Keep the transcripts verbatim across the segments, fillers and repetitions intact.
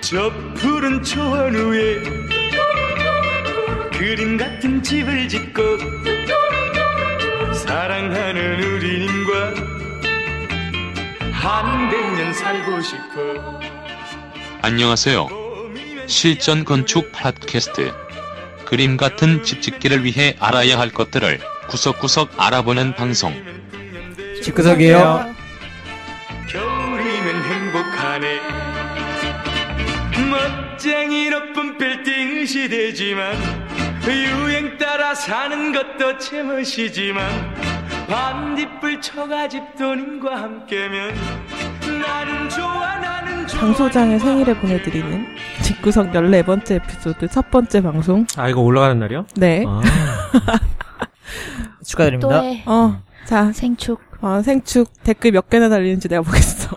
저 푸른 초원 위에 그림 같은 집을 짓고 사랑하는 우리님과 한백년 살고 싶어. 안녕하세요. 실전 건축 팟캐스트. 그림 같은 집 짓기를 위해 알아야 할 것들을 구석구석 알아보는 방송. 집구석이에요. 겨울이면 행복하네. 멋쟁이 높은 빌딩 시대지만 유행 따라 사는 것도 제멋이지만 반딧불 처가집 돈님과 함께면 나는 좋아 나는 좋아. 장소장의 생일에 보내드리는 집구석 열네 번째 에피소드 첫 번째 방송. 아, 이거 올라가는 날이요? 네. 아. 축하드립니다. 또 해. 어, 자. 생축. 어, 생축 댓글 몇 개나 달리는지 내가 보겠어.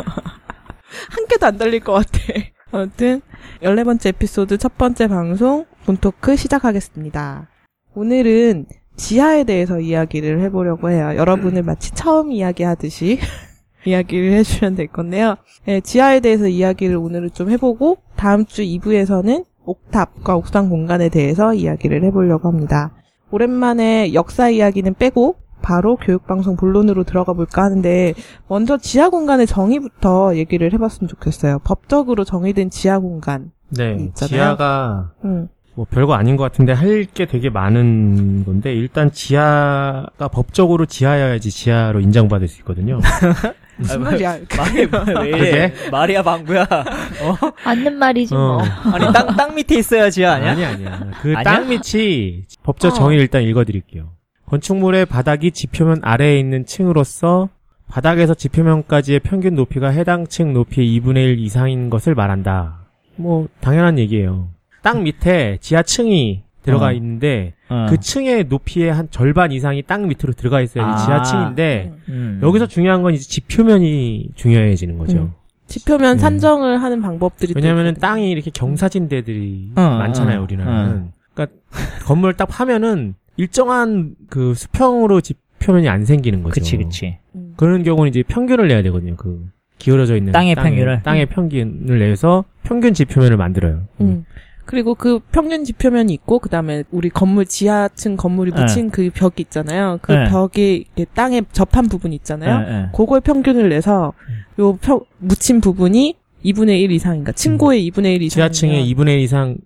한 개도 안 달릴 것 같아. 아무튼 열네 번째 에피소드 첫 번째 방송 본토크 시작하겠습니다. 오늘은 지하에 대해서 이야기를 해보려고 해요. 여러분을 마치 처음 이야기하듯이 이야기를 해주면 될 건데요. 네, 지하에 대해서 이야기를 오늘은 좀 해보고 다음 주 이 부에서는 옥탑과 옥상 공간에 대해서 이야기를 해보려고 합니다. 오랜만에 역사 이야기는 빼고 바로 교육방송 본론으로 들어가 볼까 하는데 먼저 지하 공간의 정의부터 얘기를 해봤으면 좋겠어요. 법적으로 정의된 지하 공간. 네, 있잖아요. 지하가 응. 뭐 별거 아닌 것 같은데 할 게 되게 많은 건데 일단 지하가 법적으로 지하여야지 지하로 인정받을 수 있거든요. 무슨 말이야? 말이 왜 이래? 말이야 방구야. 어? 맞는 말이지 뭐. 어. 아니 땅, 땅 밑에 있어야 지하 아니야? 아니 아니야. 그 아니야? 땅 밑이 법적 어. 정의를 일단 읽어드릴게요. 건축물의 바닥이 지표면 아래에 있는 층으로서 바닥에서 지표면까지의 평균 높이가 해당 층 높이의 이분의 일 이상인 것을 말한다. 뭐 당연한 얘기예요. 땅 밑에 지하층이 들어가 어. 있는데 어. 그 층의 높이의 한 절반 이상이 땅 밑으로 들어가 있어야 아. 지하층인데 음. 여기서 중요한 건 이제 지표면이 중요해지는 거죠. 음. 지표면 네. 산정을 하는 방법들이 왜냐면은 또 땅이 이렇게 경사진대들이 어, 많잖아요, 어, 우리나라는. 그러니까 건물을 딱 파면은 일정한 그 수평으로 지표면이 안 생기는 거죠. 그치 그치. 음. 그런 경우는 이제 평균을 내야 되거든요. 그 기울어져 있는 땅의 평균을? 땅의 평균을 내서 평균 지표면을 만들어요. 음. 그리고 그 평균 지표면이 있고 그다음에 우리 건물 지하층 건물이 붙인 네. 그 벽이 있잖아요. 그 네. 벽이 이렇게 땅에 접한 부분 있잖아요. 네, 네. 그걸 평균을 내서 요 평, 묻힌 부분이 이분의 일 이상인가 층고의 음. 이분의 일 이상 지하층의 이분의 일 이상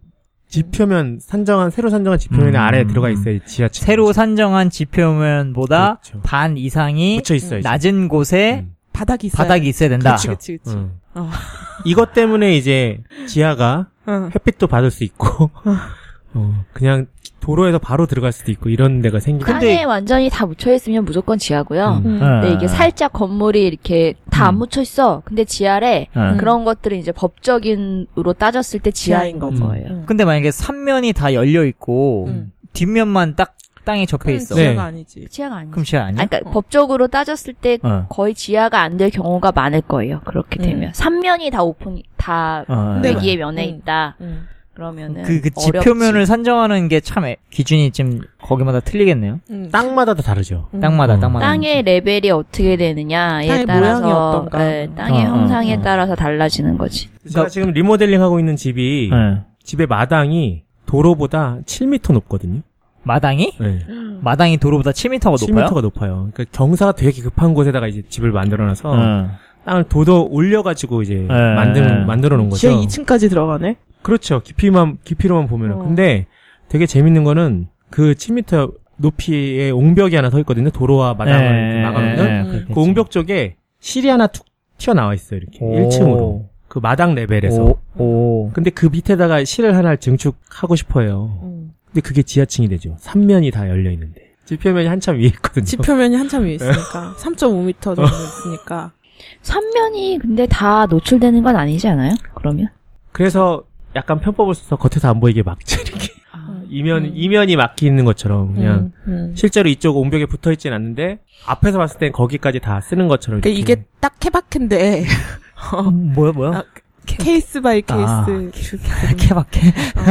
지표면 산정한 새로 산정한 지표면의 음. 아래에 들어가 있어야 지하층. 새로 산정한 지표면보다 그렇죠. 반 이상이 묻혀 있어야지. 낮은 곳에 음. 바닥이 있어야 바닥이 있어야 된다. 그치 그치 그치. 음. 어. 이것 때문에 이제 지하가 어. 햇빛도 받을 수 있고 어, 그냥 도로에서 바로 들어갈 수도 있고 이런 데가 생기고. 땅에 완전히 다 묻혀있으면 무조건 지하고요. 음. 음. 근데 이게 살짝 건물이 이렇게 다 안 음. 묻혀있어. 근데 지하래 음. 그런 것들은 이제 법적인으로 따졌을 때 지하인 지하인 거예요. 음. 근데 만약에 삼면이 다 열려 있고 음. 뒷면만 딱 땅에 접혀 있어. 네. 지하가 아니지. 지하가 아니지. 그럼 지하 아니야? 아니, 그러니까 법적으로 따졌을 때 어. 거의 지하가 안 될 경우가 많을 거예요. 그렇게 음. 되면 삼면이 다 오픈 다 어, 근데 위기의 면에 음. 있다. 음. 그러면은 그, 그 어렵지. 지표면을 산정하는 게 참 기준이 좀 거기마다 틀리겠네요. 음. 땅마다 다 다르죠. 음. 땅마다 어. 땅마다. 땅의 레벨이 어떻게 되느냐에 땅의 따라서 모양이 어떤가. 네, 땅의 어, 어, 형상에 어. 따라서 달라지는 거지. 제가 지금 리모델링 하고 있는 집이 네. 집의 마당이 도로보다 칠 미터 높거든요. 마당이? 네. 마당이 도로보다 칠 미터가 칠 높아요? 미터가 높아요. 그러니까 경사가 되게 급한 곳에다가 이제 집을 만들어놔서 어. 땅을 도도 올려가지고 이제 네. 만든 만들어 놓은 거죠. 지하 이 층까지 들어가네. 그렇죠. 깊이만 깊이로만 보면은. 어. 근데 되게 재밌는 거는 그 칠 미터 높이의 옹벽이 하나 서 있거든요. 도로와 마당을 네, 막아놓는. 네, 음. 그렇겠지. 그 옹벽 쪽에 실이 하나 툭 튀어나와 있어요. 이렇게 오. 일 층으로. 그 마당 레벨에서. 오, 오. 근데 그 밑에다가 실을 하나 증축하고 싶어요. 음. 근데 그게 지하층이 되죠. 삼면이 다 열려 있는데. 지표면이 한참 위에 있거든요. 지표면이 한참 위에 있으니까 삼 점 오 미터 정도 있으니까. 삼면이 근데 다 노출되는 건 아니지 않아요? 그러면? 그래서 약간 편법을 써서 겉에서 안 보이게 막지 이렇게. 아, 이면 음. 이면이 막히 있는 것처럼 그냥 음, 음. 실제로 이쪽 옹벽에 붙어 있진 않는데 앞에서 봤을 땐 거기까지 다 쓰는 것처럼. 그러니까 이렇게. 이게 딱 케바케인데 뭐야, 뭐야? 아, 케이스 바이 케이스. 아, 이렇게 케바케.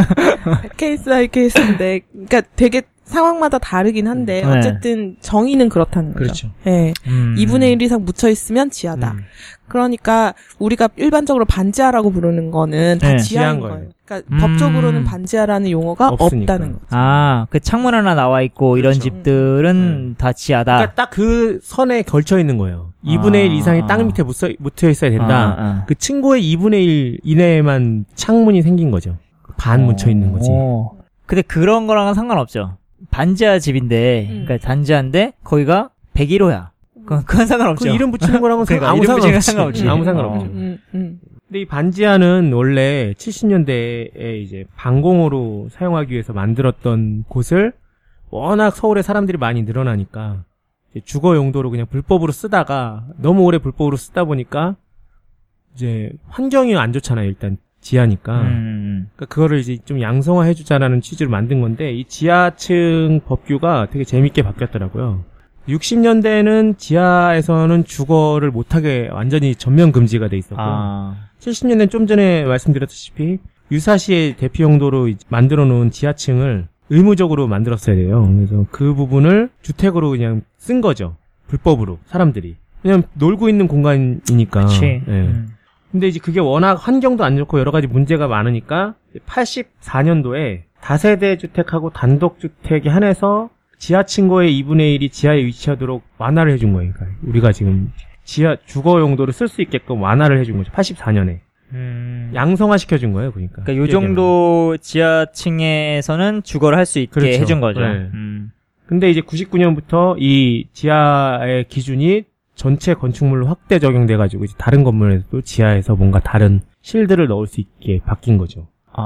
어, 케이스 바이 케이스인데, 그러니까 되게 상황마다 다르긴 한데 네. 어쨌든 정의는 그렇다는 거죠. 그렇죠. 네. 음. 이분의 일 이상 묻혀 있으면 지하다. 음. 그러니까 우리가 일반적으로 반지하라고 부르는 거는 다 네. 지하인 지하인 거예요. 거예요. 그러니까 음. 법적으로는 반지하라는 용어가 없으니까. 없다는 거죠. 아, 그 창문 하나 나와 있고 이런 그렇죠. 집들은 다 지하다. 그러니까 딱 그 선에 걸쳐 있는 거예요. 이분의 일 아. 이상이 땅 밑에 묻혀, 묻혀 있어야 된다. 아, 아. 그 층고의 이분의 일 이내에만 창문이 생긴 거죠. 반 묻혀 있는 거지. 어. 근데 그런 거랑은 상관없죠. 반지하 집인데, 음. 그러니까 단지하인데 거기가 백일 호야. 그건, 그건 상관없죠. 그 이름 붙이는 거랑은 그러니까 아무 이름 붙이는 상관없지. 건 상관없지. 아무 어. 상관없죠. 음, 음. 근데 이 반지하는 원래 칠십 년대에 이제 방공호로 사용하기 위해서 만들었던 곳을 워낙 서울에 사람들이 많이 늘어나니까 이제 주거 용도로 그냥 불법으로 쓰다가 너무 오래 불법으로 쓰다 보니까 이제 환경이 안 좋잖아요. 일단 지하니까. 음. 그러니까 그거를 이제 좀 양성화해주자라는 취지로 만든 건데 이 지하층 법규가 되게 재밌게 바뀌었더라고요. 육십 년대에는 지하에서는 주거를 못하게 완전히 전면 금지가 돼 있었고 아. 칠십 년대는 좀 전에 말씀드렸다시피 유사시의 대피 용도로 만들어 놓은 지하층을 의무적으로 만들었어야 돼요. 그래서 그 부분을 주택으로 그냥 쓴 거죠. 불법으로 사람들이. 그냥 놀고 있는 공간이니까. 그치. 예. 음. 근데 이제 그게 워낙 환경도 안 좋고 여러 가지 문제가 많으니까 팔십사 년도에 다세대 주택하고 단독 주택에 한해서 지하층고의 이분의 일이 지하에 위치하도록 완화를 해준 거예요. 그러니까 우리가 지금 지하 주거 용도로 쓸 수 있게끔 완화를 해준 거죠. 팔십사 년에. 음. 양성화 시켜준 거예요. 그러니까. 그러니까 요 정도 지하층에서는 주거를 할 수 있게 그렇죠. 해준 거죠. 네. 음. 근데 이제 구십구 년부터 이 지하의 기준이 전체 건축물로 확대 적용돼가지고 이제 다른 건물에서도 지하에서 뭔가 다른 실드를 넣을 수 있게 바뀐 거죠.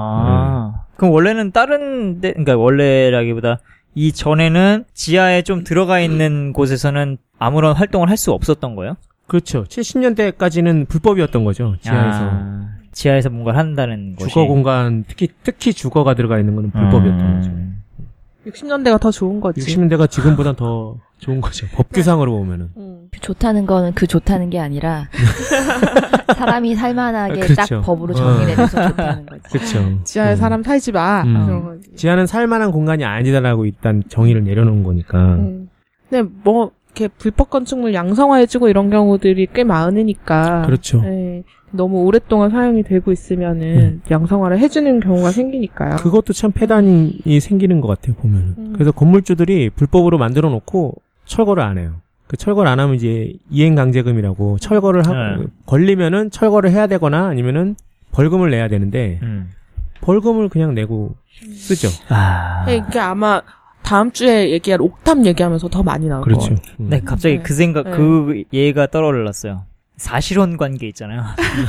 아. 그럼 원래는 다른 데, 그러니까 원래라기보다 이 전에는 지하에 좀 들어가 있는 곳에서는 아무런 활동을 할 수 없었던 거예요? 그렇죠. 칠십 년대까지는 불법이었던 거죠. 지하에서. 아, 지하에서 뭔가를 한다는 것이. 주거 공간, 특히, 특히 주거가 들어가 있는 거는 불법이었던 거죠. 음. 육십 년대가 더 좋은 거지. 육십 년대가 지금보다 더 좋은 거죠. 법규상으로 보면은. 음. 좋다는 거는 그 좋다는 게 아니라 사람이 살만하게 그렇죠. 딱 법으로 정의내려서 좋다는 거지. 그렇죠. 지하에 음. 사람 살지 마. 음. 그런 거지. 지하는 살만한 공간이 아니다라고 일단 정의를 내려놓은 거니까. 음. 근데 뭐 이렇게 불법 건축물 양성화해주고 이런 경우들이 꽤 많으니까. 그렇죠. 네. 너무 오랫동안 사용이 되고 있으면은 양성화를 해주는 경우가 생기니까요. 그것도 참 폐단이 생기는 것 같아요, 보면은. 음. 그래서 건물주들이 불법으로 만들어 놓고 철거를 안 해요. 그 철거를 안 하면 이제 이행강제금이라고 철거를 하, 네. 걸리면은 철거를 해야 되거나 아니면은 벌금을 내야 되는데 음. 벌금을 그냥 내고 쓰죠. 아. 네, 이게 아마 다음 주에 얘기할 옥탑 얘기하면서 더 많이 나올 것 그렇죠. 같아요. 음. 네, 갑자기 네. 그 생각, 네. 그 예가 떠올랐어요. 사실혼 관계 있잖아요.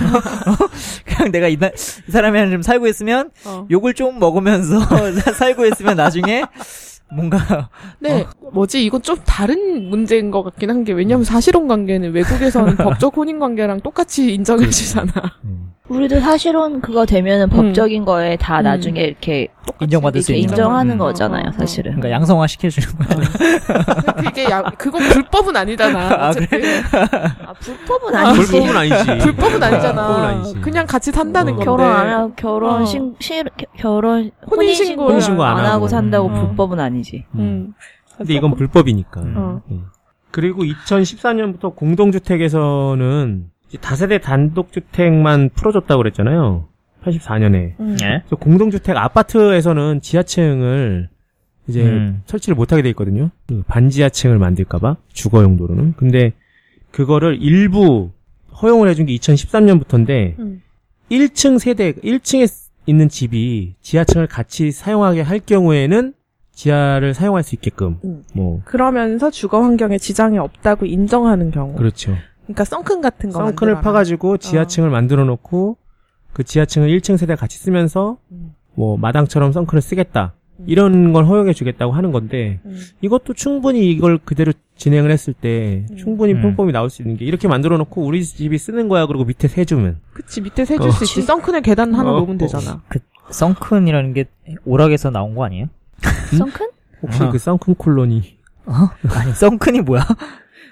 그냥 내가 이, 나, 이 사람이랑 좀 살고 있으면 어. 욕을 좀 먹으면서 살고 있으면 나중에 뭔가 네, 뭐지 이건 좀 다른 문제인 것 같긴 한 게 왜냐면 사실혼 관계는 외국에서는 법적 혼인 관계랑 똑같이 인정해주잖아. 음. 우리도 사실은 그거 되면은 법적인 거에 다 음. 나중에 이렇게 인정받을 수 이렇게 있는 인정하는 음. 거잖아요, 어, 어, 사실은. 그러니까 양성화 시켜주는 거야. 그게 야, 그건 불법은 아니잖아. 아, 어쨌든 아, 불법은 아니지. 불법은 아니지. 불법은 아니잖아. 불법은 아니지. 그냥 같이 산다는 어. 건데. 결혼 안 하고 결혼 어. 신, 시, 결혼 혼인신고 혼인신고 혼인신고 안 안 하고 하고. 산다고 음. 불법은 아니지. 음. 근데 이건 불법이니까. 어. 음. 그리고 이천십사 년부터 공동주택에서는 이제 다세대 단독주택만 풀어줬다고 그랬잖아요. 팔십사 년에. 음. 예? 그래서 공동주택 아파트에서는 지하층을 이제 음. 설치를 못하게 돼 있거든요. 그 반지하층을 만들까봐 주거 용도로는. 근데 그거를 일부 허용을 해준 게 이천십삼 년부터인데 음. 일 층 세대, 일 층에 있는 집이 지하층을 같이 사용하게 할 경우에는 지하를 사용할 수 있게끔 음. 뭐 그러면서 주거 환경에 지장이 없다고 인정하는 경우. 그렇죠. 그러니까 썬큰 같은 거 썬큰을 만들어라. 파가지고 지하층을 만들어 놓고 그 지하층을 일 층 세대 같이 쓰면서 음. 뭐 마당처럼 썬큰을 쓰겠다. 이런 걸 허용해 주겠다고 하는 건데 음. 이것도 충분히 이걸 그대로 진행을 했을 때 음. 충분히 음. 편법이 나올 수 있는 게 이렇게 만들어 놓고 우리 집이 쓰는 거야 그러고 밑에 세주면 그치 밑에 세줄 어. 수 있지. 썬큰에 계단 하나 어. 놓으면 되잖아. 그 썬큰이라는 게 오락에서 나온 거 아니에요? 썬큰? 혹시 어. 그 썬큰 콜로니 어? 아니 썬큰이 뭐야?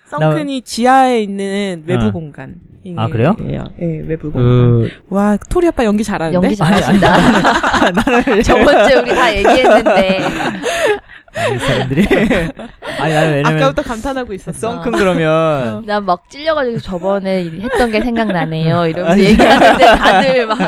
썬큰이 지하에 있는 외부 어. 공간. 아, 그래요? 예, 외부 공간. 그 와, 토리 아빠 연기 잘하는데? 연기 잘하신다. 나는 저번주에 우리 다 얘기했는데. 이 사람들이 아니 나는 왜냐면 아까부터 감탄하고 있었어. 썬큰 그러면 난 막 찔려가지고 저번에 했던 게 생각나네요. 이러면서 얘기하는데 다들 막.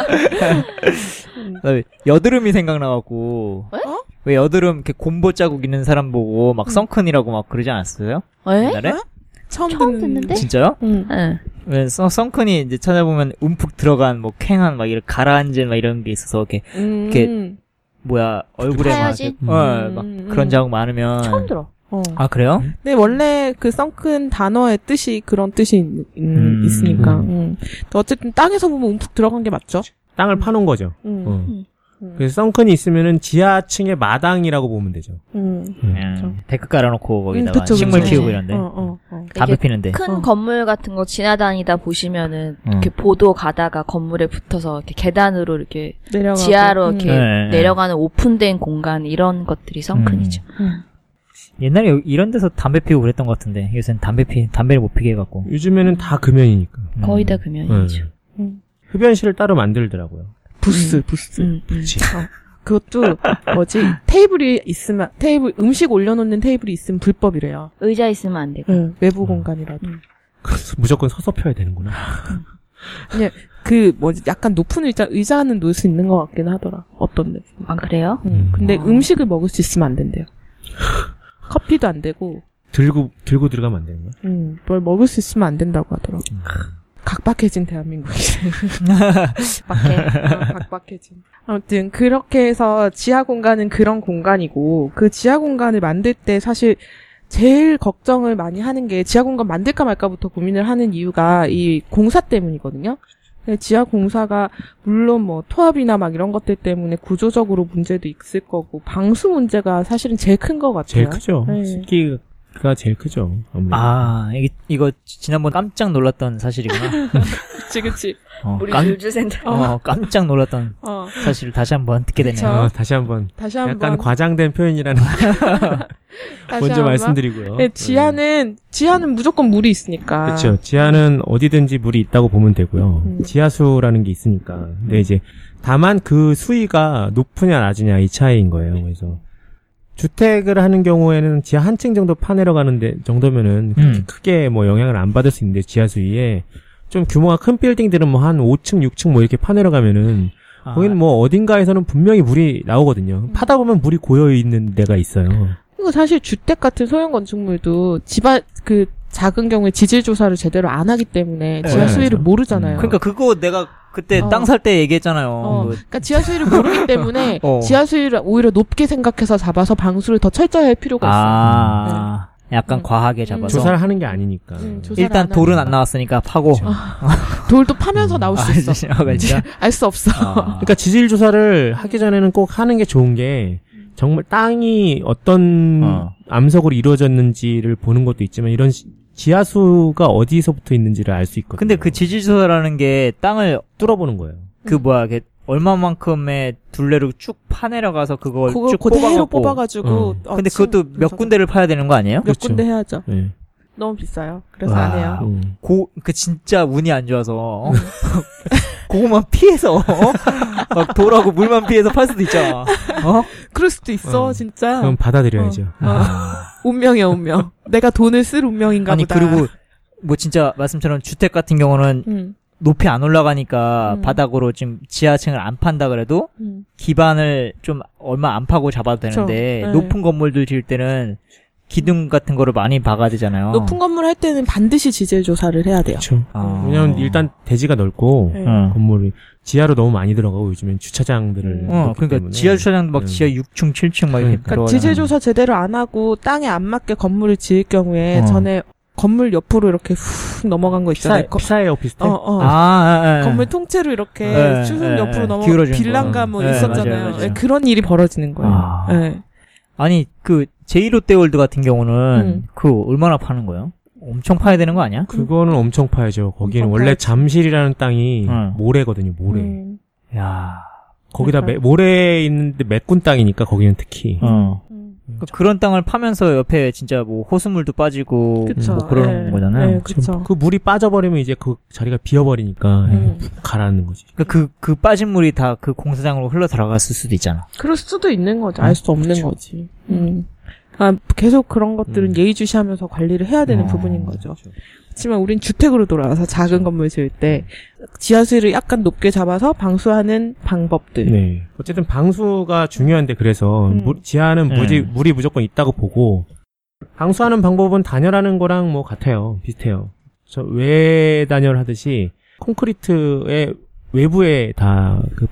나 여드름이 생각나갖고 에? 어? 왜 여드름 이렇게 곰보 자국 있는 사람 보고 막 썬큰이라고 막 그러지 않았어요? 에? 옛날에? 처음, 처음 듣는데? 진짜요? 응. 응. 왜 썬- 썬큰이 이제 찾아보면 움푹 들어간 뭐 쾌한 막 이런 가라앉은 막 이런 게 있어서 이렇게 음. 이렇게 뭐야 얼굴에 막, 하얀진? 이렇게, 어, 막 음. 그런 자국 많으면 처음 들어. 어. 아 그래요? 근데 원래 그 썬큰 단어의 뜻이 그런 뜻이 있, 있, 음. 있으니까. 음. 음. 또 어쨌든 땅에서 보면 움푹 들어간 게 맞죠? 땅을 파놓은 거죠. 음. 어. 음. 음. 그래서 썬큰이 있으면은 지하층의 마당이라고 보면 되죠. 음. 그냥 데크 깔아놓고 거기다가 음, 그쵸, 식물 그쵸. 키우고 이런데 어, 어, 어. 담배 이게 피는데 큰 어. 건물 같은 거 지나다니다 보시면은 어. 이렇게 보도 가다가 건물에 붙어서 이렇게 계단으로 이렇게 내려가고. 지하로 음. 이렇게 네, 네. 내려가는 오픈된 공간 이런 것들이 썬큰이죠. 음. 옛날에 여- 이런 데서 담배 피우고 그랬던 것 같은데 요새는 담배 피 담배를 못 피게 해갖고 요즘에는 다 금연이니까. 음. 거의 다 금연이죠. 음. 흡연실을 따로 만들더라고요. 부스, 부스. 음, 음. 그렇지. 그것도 뭐지? 테이블이 있으면 테이블 음식 올려놓는 테이블이 있으면 불법이래요. 의자 있으면 안 되고. 응, 외부 공간이라도. 그래서 무조건 서서 펴야 되는구나. 그냥 그 뭐지? 약간 높은 의자 의자는 놓을 수 있는 것 같긴 하더라. 어떤데? 아 그래요? 응. 음. 근데 아. 음식을 먹을 수 있으면 안 된대요. 커피도 안 되고, 들고 들고 들어가면 안 되는 거야? 음, 뭘 먹을 수 있으면 안 된다고 하더라고. 각박해진 대한민국이래. 밖에. 어, 각박해진. 아무튼 그렇게 해서 지하 공간은 그런 공간이고 그 지하 공간을 만들 때 사실 제일 걱정을 많이 하는 게 지하 공간 만들까 말까부터 고민을 하는 이유가 이 공사 때문이거든요. 근데 지하 공사가 물론 뭐 토합이나 막 이런 것들 때문에 구조적으로 문제도 있을 거고 방수 문제가 사실은 제일 큰 것 같아요. 제일 크죠. 네. 습기가 제일 크죠. 아무래도. 아 이게 이거 지난번 깜짝 놀랐던 사실이구나. 그치 그치. 어, 우리 깜, 율주센터. 어, 깜짝 놀랐던 어. 사실을 다시 한번 듣게 되네요. 그쵸. 어, 다시 한번 다시 한번 약간 과장된 표현이라는 다시 먼저 한번. 말씀드리고요. 네, 지하는 지하는 무조건 물이 있으니까. 그렇죠. 지하는 어디든지 물이 있다고 보면 되고요. 음. 지하수라는 게 있으니까. 근데 이제 다만 그 수위가 높으냐 낮으냐 이 차이인 거예요. 그래서 주택을 하는 경우에는 지하 한 층 정도 파내려 가는데 정도면은 그렇게 음. 크게 뭐 영향을 안 받을 수 있는데 지하 수위에 좀 규모가 큰 빌딩들은 뭐 한 오 층, 육 층 뭐 이렇게 파내려 가면은 아, 거기는 뭐 어딘가에서는 분명히 물이 나오거든요. 파다 보면 물이 고여 있는 데가 있어요. 그리고 사실 주택 같은 소형 건축물도 집안 그 작은 경우에 지질 조사를 제대로 안 하기 때문에 지하 네, 수위를 맞아. 모르잖아요. 그러니까 그거 내가 그때 어. 땅 살 때 얘기했잖아요. 어, 그- 그러니까 지하 수위를 모르기 때문에 어. 지하 수위를 오히려 높게 생각해서 잡아서 방수를 더 철저히 할 필요가 있어요. 아, 약간 음. 과하게 잡아서. 조사를 하는 게 아니니까. 음, 조사를 일단 안 돌은 하니까. 안 나왔으니까 파고. 돌도 파면서 나올 수 있어. 아, 진짜? 알 수 없어. 아. 그러니까 지질 조사를 하기 전에는 꼭 하는 게 좋은 게 정말 땅이 어떤 어. 암석으로 이루어졌는지를 보는 것도 있지만 이런 시- 지하수가 어디서부터 있는지를 알 수 있거든요. 근데 그 지질조사라는 게 땅을 뚫어보는 거예요. 그 뭐야, 이게 얼마만큼의 둘레로 쭉 파내려가서 그걸 그걸 쭉 그대로 뽑아갖고. 뽑아가지고. 어. 어, 근데 층 그것도 몇 분석을- 군데를 파야 되는 거 아니에요? 몇 그렇죠. 군데 해야죠. 네. 너무 비싸요. 그래서 와. 안 해요. 음. 고, 그 진짜 운이 안 좋아서. 어? 그거만 피해서, 어? 막 돌하고 물만 피해서 팔 수도 있잖아. 어? 그럴 수도 있어, 어. 진짜. 그럼 받아들여야죠. 어. 어. 운명이야, 운명. 내가 돈을 쓸 운명인가 아니, 보다. 그리고, 뭐 진짜 말씀처럼 주택 같은 경우는 음, 높이 안 올라가니까 음. 바닥으로 지금 지하층을 안 판다 그래도 음. 기반을 좀 얼마 안 파고 잡아도 되는데 그쵸. 네. 높은 건물들 지을 때는 기둥 같은 거를 많이 박아야 되잖아요. 높은 건물 할 때는 반드시 지질 조사를 해야 돼요. 그렇죠. 아. 왜냐면 일단 대지가 넓고 네. 어. 건물이 지하로 너무 많이 들어가고 요즘엔 주차장들을 어, 넣기 그러니까 때문에. 지하 주차장도 막 음. 지하 육 층, 칠 층 막 이렇게 그러니까 그러니까 들어가잖아요. 지질 조사 제대로 안 하고 땅에 안 맞게 건물을 지을 경우에 어. 전에 건물 옆으로 이렇게 후 넘어간 거 있잖아요. 피사, 거- 피사예요 비슷해. 어, 어. 아, 아, 아, 건물 통째로 이렇게 네, 수순 네, 옆으로 네. 넘어 기울어지는 빌랑가 거. 뭐 네, 있었잖아요. 맞아요, 맞아요. 네, 그런 일이 벌어지는 거예요. 아. 네. 아니 그 제이롯데월드 같은 경우는 음. 그 얼마나 파는 거예요? 엄청 파야 되는 거 아니야? 그거는 엄청 파야죠. 거기는 엄청 원래 파야지. 잠실이라는 땅이 응. 모래거든요. 모래. 음. 야, 거기다 그러니까. 매- 모래 있는데 메꾼 땅이니까 거기는 특히. 어, 음. 그러니까 그런 땅을 파면서 옆에 진짜 뭐 호수물도 빠지고 그쵸. 뭐 그런 네. 거잖아요. 네, 그쵸. 그 물이 빠져버리면 이제 그 자리가 비어버리니까 음. 가라는 거지. 그러니까 그, 그 빠진 물이 다 그 공사장으로 흘러 들어갔을 수도 있잖아. 그럴 수도 있는 거죠. 알 수 없는 그쵸. 거지. 음. 아, 계속 그런 것들은 음. 예의주시하면서 관리를 해야 되는 어, 부분인 거죠. 하지만 우린 주택으로 돌아와서 작은 건물 지을 때 지하수를 약간 높게 잡아서 방수하는 방법들. 네. 어쨌든 방수가 중요한데 그래서 음. 물- 지하는 네. 물이, 물이 무조건 있다고 보고 방수하는 방법은 단열하는 거랑 뭐 같아요. 비슷해요. 저 외단열 하듯이 콘크리트의 외부에 다 그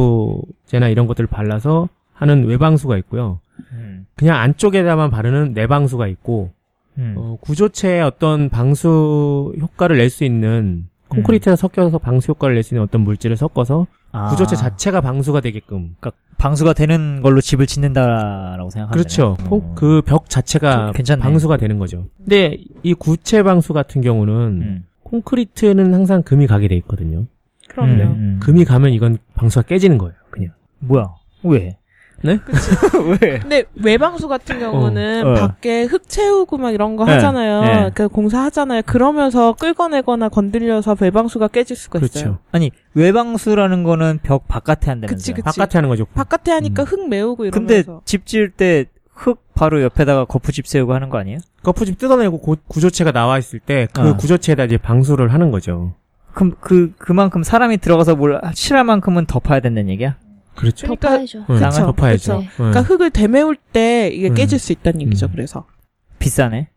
방수제나 이런 것들을 발라서 하는 외방수가 있고요. 음. 그냥 안쪽에다만 바르는 내방수가 있고 음. 어, 구조체의 어떤 방수 효과를 낼 수 있는 콘크리트가 섞여서 방수 효과를 낼 수 있는 어떤 물질을 섞어서 아. 구조체 자체가 방수가 되게끔. 그러니까 방수가 되는 걸로 집을 짓는다라고 생각하면 그렇죠. 되네. 그 벽 자체가 좀 괜찮네. 방수가 되는 거죠. 근데 이 구체 방수 같은 경우는 음. 콘크리트는 항상 금이 가게 돼 있거든요. 그럼요. 음, 음. 금이 가면 이건 방수가 깨지는 거예요. 그냥. 뭐야? 왜? 네? 왜? 근데 외방수 같은 경우는 어, 어. 밖에 흙 채우고 막 이런 거 네, 하잖아요. 네. 그 공사하잖아요. 그러면서 끌어내거나 건들려서 외방수가 깨질 수가 있어요. 그렇죠. 아니 외방수라는 거는 벽 바깥에 한다면서요? 그치, 그치. 바깥에 하는 거죠. 바깥에 하니까 음. 흙 메우고 근데 이러면서. 집 지을 때 흙 바로 옆에다가 거푸집 세우고 하는 거 아니에요? 거푸집 뜯어내고 고- 구조체가 나와 있을 때 그 어. 구조체에다 이제 방수를 하는 거죠. 그럼 그 그만큼 사람이 들어가서 뭘 칠할 만큼은 덮어야 된다는 얘기야? 그렇죠. 그러니까 덮어야죠. 응, 그쵸, 덮어야죠. 그쵸. 응. 그러니까 흙을 되메울 때 이게 음. 깨질 수 있다는 얘기죠. 음. 그래서 비싸네.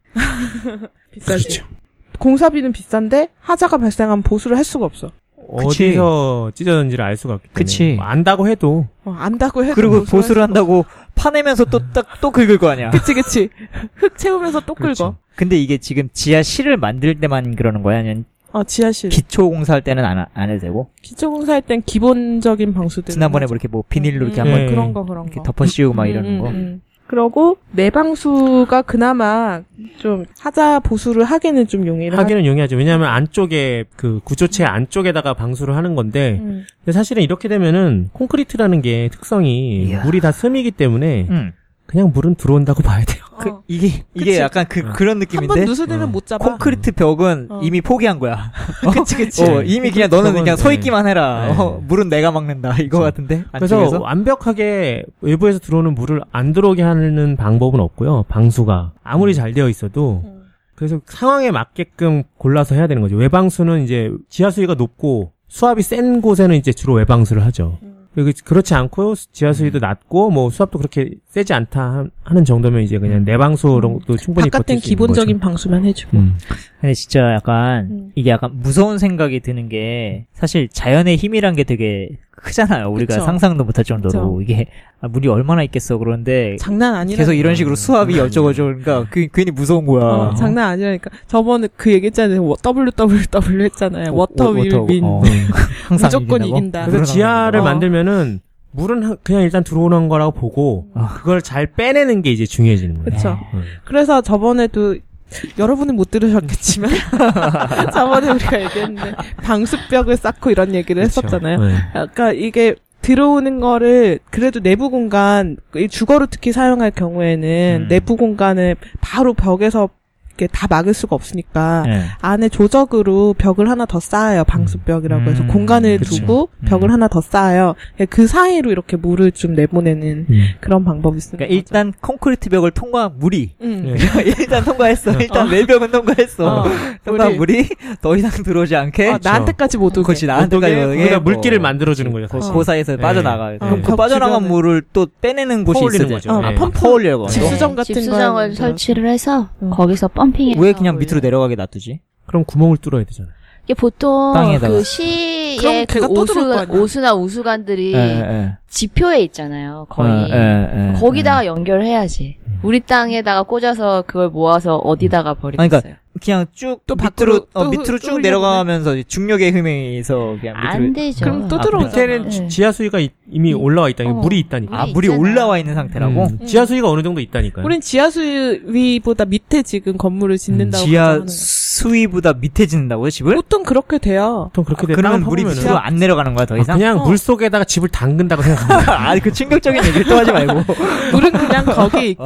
비싸지. 그렇죠. 공사비는 비싼데 하자가 발생하면 보수를 할 수가 없어. 그치. 어디서 찢어졌는지를 알 수가 없기 때문에. 그치. 뭐 안다고 해도 어, 안다고 해도 그리고 보수를 보수를 할 수가 한다고 파내면서 또 딱 또 긁을 거 아니야. 없어. 그치 그치. 흙 채우면서 또 그렇죠. 긁어. 근데 이게 지금 지하실을 만들 때만 그러는 거야? 아니면 어 지하실. 기초 공사할 때는 안, 안 해도 되고? 기초 공사할 땐 기본적인 방수들. 지난번에 뭐 이렇게 뭐 비닐로 이렇게 음, 한번 네. 그런 거 그런 이렇게 거. 덮어 씌우고 막 음, 이러는 음, 거. 음. 그러고 내방수가 그나마 좀 하자 보수를 하기는 좀 용이를 하기는 용이하죠. 왜냐하면 안쪽에 그 구조체 안쪽에다가 방수를 하는 건데 하... 음. 근데 사실은 이렇게 되면은 콘크리트라는 게 특성이 이야. 물이 다 스미기 때문에 응. 그냥 물은 들어온다고 봐야 돼요. 그, 어. 이게, 이게 그치. 약간 그, 어. 그런 한 느낌인데? 번 누수되면 어. 못 잡아. 콘크리트 벽은 어. 이미 포기한 거야. 그치 그치. 어, 이미 그냥 너는 그냥 서 네. 있기만 해라. 네. 어, 물은 내가 막는다. 이거 그쵸. 같은데? 그래서 안쪽에서? 완벽하게 외부에서 들어오는 물을 안 들어오게 하는 방법은 없고요. 방수가 아무리 잘 되어 있어도 음. 그래서 상황에 맞게끔 골라서 해야 되는 거죠. 외방수는 이제 지하 수위가 높고 수압이 센 곳에는 이제 주로 외방수를 하죠. 음. 그리고 그렇지 않고 지하 수위도 낮고 뭐 수압도 그렇게 세지 않다 하는 정도면 이제 그냥 내방수로도 충분히 버틸 바깥엔 수 있는 기본적인 거죠. 방수만 해주고. 음. 근데 진짜 약간, 음. 이게 약간 무서운 생각이 드는 게, 사실 자연의 힘이란 게 되게 크잖아요. 우리가 그쵸. 상상도 못할 정도로. 그쵸. 이게, 아, 물이 얼마나 있겠어. 그런데, 장난 아니라. 계속 이런 식으로 수압이 장난 어쩌고저쩌고, 그러니까 그, 괜히 무서운 거야. 어, 장난 아니라니까. 저번에 그 얘기 했잖아요. 워- 더블유 더블유 더블유 했잖아요. 워터 워- 윌 워터, 윈. 어, 항상 무조건 이긴다고? 이긴다. 그래서 지하를 어. 만들면은 물은 하- 그냥 일단 들어오는 거라고 보고 아. 그걸 잘 빼내는 게 이제 중요해지는 거예요. 그쵸. 음. 그래서 저번에도 여러분은 못 들으셨겠지만 저번에 우리가 얘기했는데 방수벽을 쌓고 이런 얘기를 그쵸. 했었잖아요. 네. 그러니까 이게 들어오는 거를 그래도 내부 공간 이 주거로 특히 사용할 경우에는 음. 내부 공간을 바로 벽에서 이렇게 다 막을 수가 없으니까 네. 안에 조적으로 벽을 하나 더 쌓아요. 방수벽이라고 해서 음, 공간을 그쵸. 두고 음. 벽을 하나 더 쌓아요. 그 사이로 이렇게 물을 좀 내보내는 음. 그런 방법이 있습니다. 그러니까 일단 콘크리트 벽을 통과한 물이, 음. 네. 일단 통과했어. 일단 어. 외벽은 통과했어. 어, 통과한 물이- 물이 더 이상 들어오지 않게. 어, 나한테까지 못 오게. 그렇지, 나한테까지 어떻게 오게. 거기다 뭐, 물기를 만들어주는 거죠. 그, 사실. 그 사이에서 네. 빠져나가. 네. 그럼 그 벽 빠져나간 주변에- 물을 또 빼내는 곳이 퍼올리는 있어야 거죠. 어, 네. 펌프 퍼올려고. 집- 집수정 같은 집수정을 거에 설치를 해서 음. 거기서 펌핑해서 왜 그냥 올려. 밑으로 내려가게 놔두지? 그럼 구멍을 뚫어야 되잖아. 이게 보통 땅에다가. 그 시의 그럼 그 걔가 또 들어올 거 오수, 아니야. 오수나 우수관들이 예, 예. 지표에 있잖아요. 거의 예, 예, 예. 거기다가 연결해야지. 우리 땅에다가 꽂아서 그걸 모아서 어디다가 버리겠어요. 아니, 그러니까 그냥 쭉 또 밑으로 밖으로 어, 또 밑으로 흘- 또 쭉 흘려보내. 내려가면서 중력의 힘에서 그냥 밑으로 안 되죠. 그럼 또 아, 들어오잖아. 밑에는 네. 지하 수위가 이- 이미 올라와 있다니까. 어. 물이 있다니까. 아, 물이 물이 있잖아요. 올라와 있는 상태라고? 음, 지하 수위가 어느 정도 있다니까요. 우린 지하수위보다 밑에 지금 건물을 짓는다고 지하 가정하는 거야. 수위보다 밑에 짓는다고요, 집을? 보통 그렇게 돼요. 보통 그렇게 돼. 그러면 땅을 물이 파보면은 밑으로 안 내려가는 거야, 더 아, 이상? 그냥 어. 물 속에다가 집을 담근다고 생각합니다. 아, 그 충격적인 얘기를 또 하지 말고. 물은 그냥 거기 있고.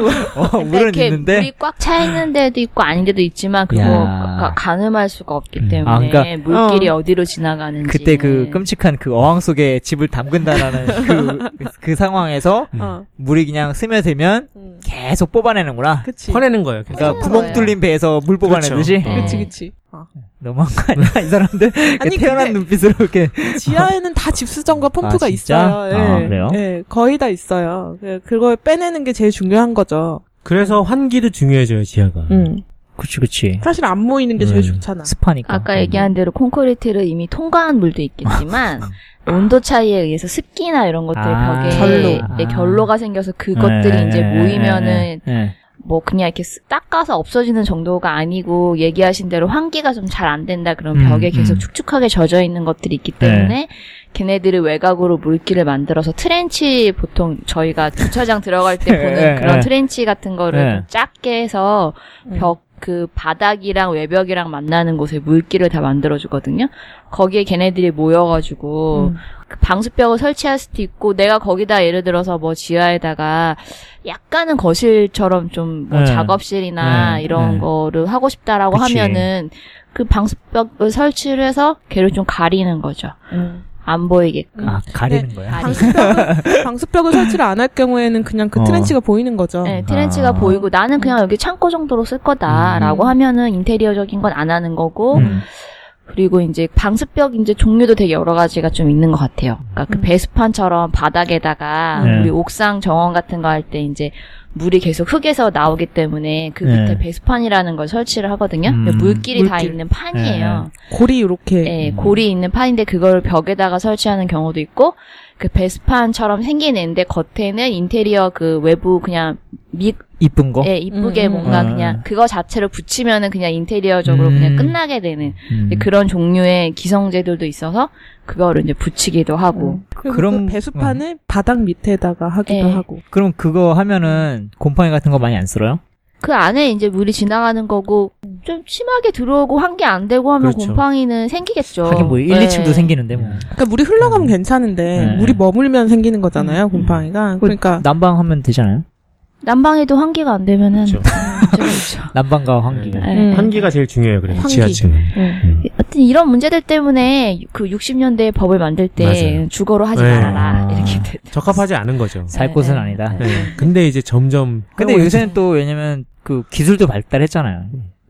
어, 근데 물은 이렇게 있는데. 물이 꽉 차 있는 데도 있고 아닌 데도 있지만 그거 야. 가, 가늠할 수가 없기 음. 때문에 아, 그러니까- 물길이 어. 어. 디로 지나가는지 그때 그 끔찍한 그 어항 속에 집을 담근다라는 그, 그 상황에서 어. 물이 그냥 스며들면 음. 계속 뽑아내는,구나. 그치. 퍼내는 거예요. 계속. 그러니까 퍼내는 구멍 뚫린 배에서 물 뽑아내듯이. 네. 그치, 그치. 어. 너무한 거 아니야, 이 사람들? 아니, 태어난 근데- 눈빛으로 이렇게. 지하에는 다 집수정과 펌프가 아, 진짜? 있어요. 예. 아, 그래요? 예, 거의 다 있어요. 예, 그걸 빼내는 게 제일 중요한 거죠. 그래서 환기도 중요해져요, 지하가. 음. 그치, 그치. 사실 안 모이는 게 제일 음. 좋잖아. 습하니까. 아까 얘기한 대로 콘크리트를 이미 통과한 물도 있겠지만 온도 차이에 의해서 습기나 이런 것들 아, 벽에 결로. 네, 아. 결로가 생겨서 그것들이 네, 이제 네, 모이면은 네, 네. 뭐 그냥 이렇게 쓱 닦아서 없어지는 정도가 아니고 얘기하신 대로 환기가 좀 잘 안 된다 그럼 음, 벽에 계속 음. 축축하게 젖어 있는 것들이 있기 때문에 걔네들이 외곽으로 물길을 만들어서 트렌치 보통 저희가 주차장 들어갈 때 보는 네, 그런 네. 트렌치 같은 거를 네. 좀 작게 해서 음. 벽 그 바닥이랑 외벽이랑 만나는 곳에 물길을 다 만들어주거든요. 거기에 걔네들이 모여가지고 음. 그 방수벽을 설치할 수도 있고 내가 거기다 예를 들어서 뭐 지하에다가 약간은 거실처럼 좀 뭐 네. 작업실이나 네. 이런 네. 거를 하고 싶다라고 그치. 하면은 그 방수벽을 설치를 해서 걔를 좀 가리는 거죠. 음. 안 보이게끔. 아, 가리는 거야. 가리- 방수벽을, 방수벽을 설치를 안 할 경우에는 그냥 그 어. 트렌치가 보이는 거죠. 네, 트렌치가 아. 보이고 나는 그냥 여기 창고 정도로 쓸 거다라고 음. 하면은 인테리어적인 건 안 하는 거고 음. 그리고 이제 방수벽 이제 종류도 되게 여러 가지가 좀 있는 것 같아요. 그러니까 그 음. 배수판처럼 바닥에다가 네. 우리 옥상 정원 같은 거 할 때 이제 물이 계속 흙에서 나오기 때문에 그 네. 밑에 배수판이라는 걸 설치를 하거든요. 음. 물길이 다 물길. 있는 판이에요. 골이 이렇게. 네, 골이 있는 판인데 그걸 벽에다가 설치하는 경우도 있고 그 배수판처럼 생긴 애인데 겉에는 인테리어 그 외부 그냥 밑 이쁜 거? 예, 이쁘게 음, 뭔가 음. 그냥 그거 자체를 붙이면은 그냥 인테리어적으로 음. 그냥 끝나게 되는 음. 그런 종류의 기성제들도 있어서 그거를 이제 붙이기도 하고. 음. 그리고 그럼- 그 배수판을 바닥 밑에다가 하기도 네. 하고. 그럼 그거 하면은 곰팡이 같은 거 많이 안 쓸어요? 그 안에 이제 물이 지나가는 거고 좀 심하게 들어오고 환기 안 되고 하면 그렇죠. 곰팡이는 생기겠죠. 하긴 뭐 일, 네. 이 층도 생기는데 뭐. 그러니까 물이 흘러가면 괜찮은데 네. 물이 머물면 생기는 거잖아요, 곰팡이가. 그러니까 난방 하면 되잖아요. 난방에도 환기가 안 되면은 그렇죠. 문제가 있죠. 난방과 환기. 네. 네. 환기가 제일 중요해요, 그래서 환기. 지하층은. 네. 하여튼 이런 문제들 때문에 그 육십 년대 법을 만들 때 맞아요. 주거로 하지 네. 말아라 아. 이렇게 됐. 적합하지 않은 거죠. 살 네, 곳은 네. 아니다. 네. 근데 이제 점점. 근데 요새는 또 왜냐면 그 기술도 발달했잖아요.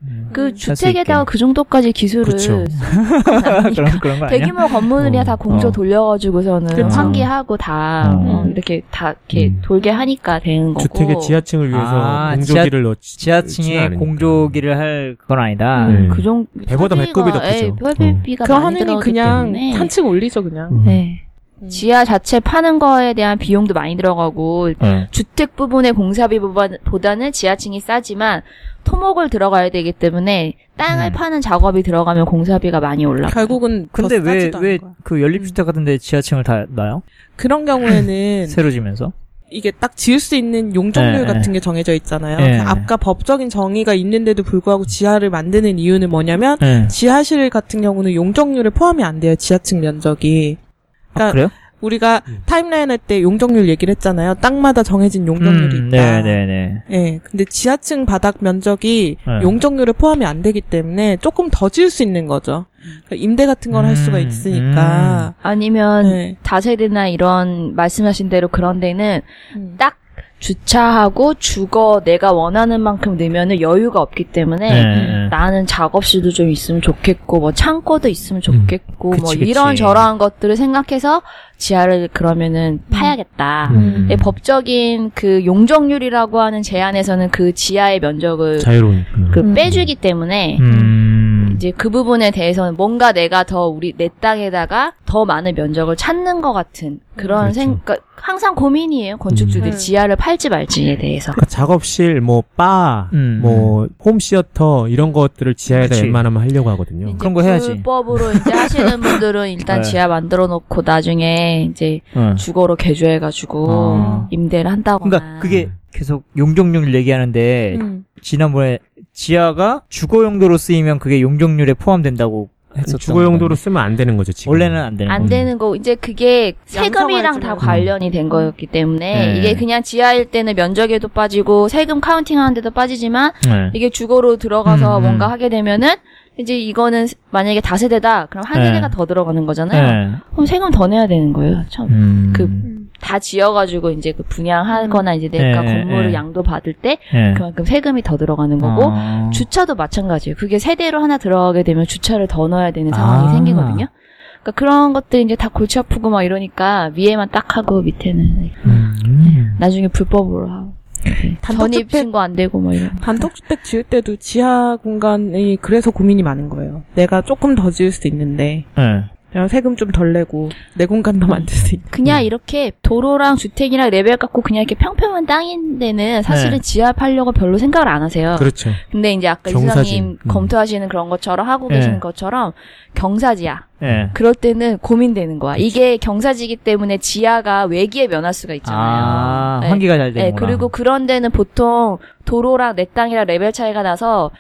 그 살수 주택에다가 있게. 그 정도까지 기술을 그쵸. 그런 그런 거 아니야? 대규모 건물이야 어, 다 공조 어. 돌려가지고서는 그쵸. 환기하고 다 어. 어, 이렇게 다 이렇게 음. 돌게 하니까 되는 거고. 주택의 지하층을 위해서 아, 공조기를 넣지. 지하층에 공조기를 할 건 아니다. 네. 그 정도 배보다 배꼽이 더 설비가, 크죠. 예, 설비비가 그 많이 하느니 들어가기 그냥 때문에. 한층 올리죠, 그냥. 음. 네. 음. 지하 자체 파는 거에 대한 비용도 많이 들어가고 네. 주택 부분의 공사비보다는 지하층이 싸지만 토목을 들어가야 되기 때문에 땅을 음. 파는 작업이 들어가면 공사비가 많이 올라가요. 결국은 근데 더 왜 싸지도 않은 왜 거야. 그 연립주택 같은데 지하층을 다 놔요? 그런 경우에는 새로 지면서? 이게 딱 지을 수 있는 용적률 네, 같은 게 정해져 있잖아요. 네. 그 아까 법적인 정의가 있는데도 불구하고 지하를 만드는 이유는 뭐냐면 네. 지하실 같은 경우는 용적률에 포함이 안 돼요. 지하층 면적이. 아, 그러니까 그래요? 우리가 음. 타임라인 할 때 용적률 얘기를 했잖아요. 땅마다 정해진 용적률이 음, 있다. 네네네. 예, 근데 지하층 바닥 면적이 네. 용적률에 포함이 안 되기 때문에 조금 더 지을 수 있는 거죠. 그러니까 임대 같은 걸 할 수가 음, 있으니까. 아니면 네. 다세대나 이런 말씀하신 대로 그런 데는 음. 딱 주차하고 주거 내가 원하는 만큼 넣으면은 여유가 없기 때문에 네. 나는 작업실도 좀 있으면 좋겠고 뭐 창고도 있으면 좋겠고 그치, 뭐 그치. 이런 저런 것들을 생각해서 지하를 그러면은 파야겠다. 음. 예, 법적인 그 용적률이라고 하는 제한에서는 그 지하의 면적을 자유로우니까. 그 음. 빼주기 때문에 음. 이제 그 부분에 대해서는 뭔가 내가 더 우리 내 땅에다가 더 많은 면적을 찾는 것 같은 그런 그렇죠. 생, 그러니까 항상 고민이에요. 건축주들이 음. 지하를 팔지 말지에 대해서. 그러니까 작업실, 뭐, 바, 음. 뭐, 홈시어터, 이런 것들을 지하에다 그치. 웬만하면 하려고 하거든요. 이제 그런 거 해야지. 불법으로 이제 하시는 분들은 일단 네. 지하 만들어 놓고 나중에 이제 어. 주거로 개조해가지고 어. 임대를 한다거나. 그러니까 그게 계속 용적률 얘기하는데 음. 지난번에 지하가 주거 용도로 쓰이면 그게 용적률에 포함된다고 했었던 주거 용도로 건데. 쓰면 안 되는 거죠, 지금. 원래는 안 되는 안 거. 되는 거 이제 그게 세금이랑 다 양성화해주면. 관련이 된 거였기 때문에 네. 이게 그냥 지하일 때는 면적에도 빠지고 세금 카운팅하는 데도 빠지지만 네. 이게 주거로 들어가서 음, 뭔가 음. 하게 되면은 이제 이거는 만약에 다세대다 그럼 한 네. 세대가 더 들어가는 거잖아요. 네. 그럼 세금 더 내야 되는 거예요. 참. 음. 그 다 지어가지고 이제 그 분양하거나 이제 내가 네, 건물을 네. 양도 받을 때 네. 그만큼 세금이 더 들어가는 거고 아. 주차도 마찬가지예요. 그게 세대로 하나 들어가게 되면 주차를 더 넣어야 되는 상황이 아. 생기거든요. 그러니까 그런 것들 이제 다 골치 아프고 막 이러니까 위에만 딱 하고 밑에는 음. 나중에 불법으로 하고 전입 단독주택- 신고 안 되고 뭐 이런. 단독주택 지을 때도 지하 공간이 그래서 고민이 많은 거예요. 내가 조금 더 지을 수도 있는데 네. 내가 세금 좀 덜 내고 내 공간도 만들 수 있는. 그냥 이렇게 도로랑 주택이랑 레벨 갖고 그냥 이렇게 평평한 땅인 데는 사실은 네. 지하 팔려고 별로 생각을 안 하세요. 그렇죠. 근데 이제 아까 경사진. 이수장님 음. 검토하시는 그런 것처럼 하고 네. 계시는 것처럼 경사지야. 네. 그럴 때는 고민되는 거야. 이게 경사지기 때문에 지하가 외기에 면할 수가 있잖아요. 아, 네. 환기가 잘 네, 되는구나. 그리고 그런 데는 보통 도로랑 내 땅이랑 레벨 차이가 나서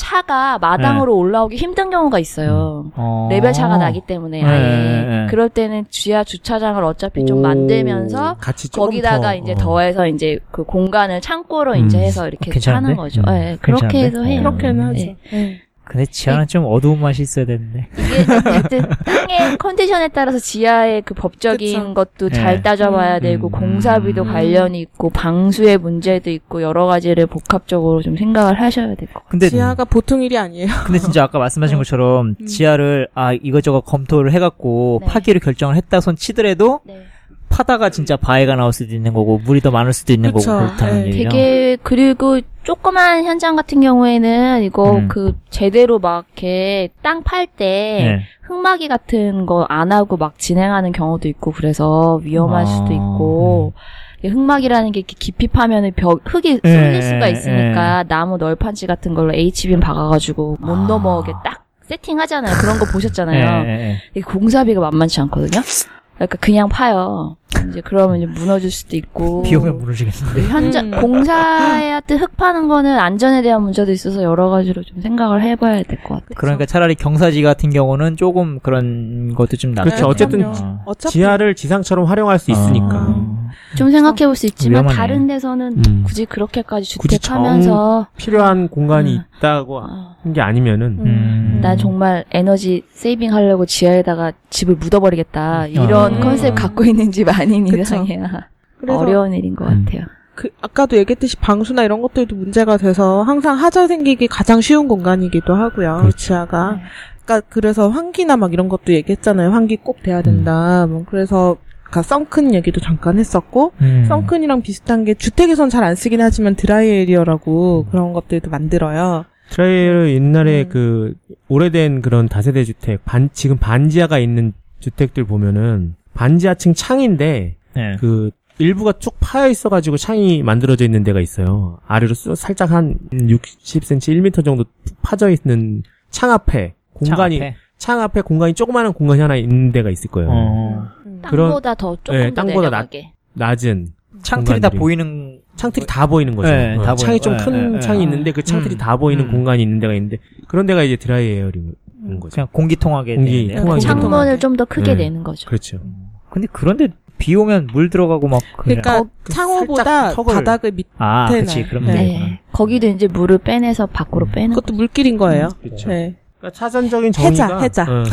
차가 마당으로 네. 올라오기 힘든 경우가 있어요. 어. 레벨 차가 나기 때문에 네, 아예 네, 네. 그럴 때는 지하 주차장을 어차피 좀 오. 만들면서 같이 조금 거기다가 더, 이제 어. 더해서 이제 그 공간을 창고로 음. 이제 해서 이렇게 괜찮은데? 하는 거죠. 음. 네, 그렇게 괜찮은데? 해서 해요. 그렇게는 하죠. 네. 네. 근데 지하는 좀 어두운 맛이 있어야 되는데. 이게 어쨌든 땅의 컨디션에 따라서 지하의 그 법적인 그쵸. 것도 네. 잘 따져봐야 음. 되고 공사비도 음. 관련이 있고 방수의 문제도 있고 여러 가지를 복합적으로 좀 생각을 하셔야 될 것 같아요. 근데 지하가 보통 일이 아니에요. 근데 진짜 아까 말씀하신 어. 것처럼 음. 지하를 아 이것저것 검토를 해갖고 네. 파기를 결정을 했다 손 치더라도 네. 파다가 진짜 바위가 나올 수도 있는 거고 물이 더 많을 수도 있는 그쵸. 거고 그렇다는 네. 얘기죠. 되게 그리고 조그만 현장 같은 경우에는 이거 음. 그 제대로 막 이렇게 땅 팔 때 네. 흙막이 같은 거 안 하고 막 진행하는 경우도 있고 그래서 위험할 아, 수도 있고 이게 흙막이라는 게 이렇게 깊이 파면은 벽 흙이 네, 쏠릴 수가 있으니까 나무 널판지 같은 걸로 H빔 박아가지고 못 아. 넘어오게 딱 세팅하잖아요. 그런 거 보셨잖아요. 네, 네, 이게 공사비가 만만치 않거든요. 그러니까 그냥 파요. 이제 그러면 이제 무너질 수도 있고. 비 오면 무너지겠는데. 현장 음. 공사에 하여튼 흙 파는 거는 안전에 대한 문제도 있어서 여러 가지로 좀 생각을 해봐야 될 것 같아요. 그러니까 차라리 경사지 같은 경우는 조금 그런 것도 좀 낫죠. 그렇죠. 어쨌든 어. 어차피 지하를 지상처럼 활용할 수 있으니까. 아. 좀 생각해 볼 수 있지만 위험하네. 다른 데서는 음. 굳이 그렇게까지 굳이 주택하면서 필요한 공간이 음. 있다고 어, 한 게 아니면은 음. 난 정말 에너지 세이빙 하려고 지하에다가 집을 묻어버리겠다 이런 음. 컨셉 갖고 있는 집 아닌 그쵸. 이상이야. 그래서 어려운 일인 것 음. 같아요. 그 아까도 얘기했듯이 방수나 이런 것들도 문제가 돼서 항상 하자 생기기 가장 쉬운 공간이기도 하고요. 그렇죠. 지하가. 그러니까 그래서 환기나 막 이런 것도 얘기했잖아요. 환기 꼭 돼야 된다. 뭐 그래서 아까 썬큰 얘기도 잠깐 했었고 음. 썬큰이랑 비슷한 게 주택에선 잘 안 쓰긴 하지만 드라이 에리어라고 그런 것들도 만들어요. 트라이얼 옛날에 음. 그 오래된 그런 다세대 주택 반 지금 반지하가 있는 주택들 보면은 반지하층 창인데 네. 그 일부가 쭉 파여 있어가지고 창이 만들어져 있는 데가 있어요. 아래로 쏘- 살짝 한 육십 센티미터, 일 미터 정도 파져 있는 창 앞에 공간이 창 앞에. 창 앞에 공간이 조그마한 공간이 하나 있는 데가 있을 거예요. 어. 그런- 땅보다 더 조금 네, 더 땅보다 내려가게. 낮은 창틀이 다 공간들이. 보이는 창틀이 다 보이는 거죠. 네, 어, 다 창이 보이는- 좀 네, 큰 네, 창이 네. 있는데 그 창틀이 음. 다 보이는 음. 공간이 있는 데가 있는데 그런 데가 이제 드라이 에어링인 거죠. 그냥 공기 통하게 공기 되는데. 통하게 창문을 통하게. 좀 더 크게 네. 내는 거죠. 그렇죠. 근데 그런데 비 오면 물 들어가고 막 그냥- 그러니까 그 창호보다 살짝 턱을- 바닥을 밑 아, 밑에는. 그치. 그럼 네. 되겠구나. 네. 거기도 이제 물을 빼내서 밖으로 빼는 그것도 물길인 거예요. 그렇죠. 네. 그러니까 차선적인 해자, 정의가 해자. 어,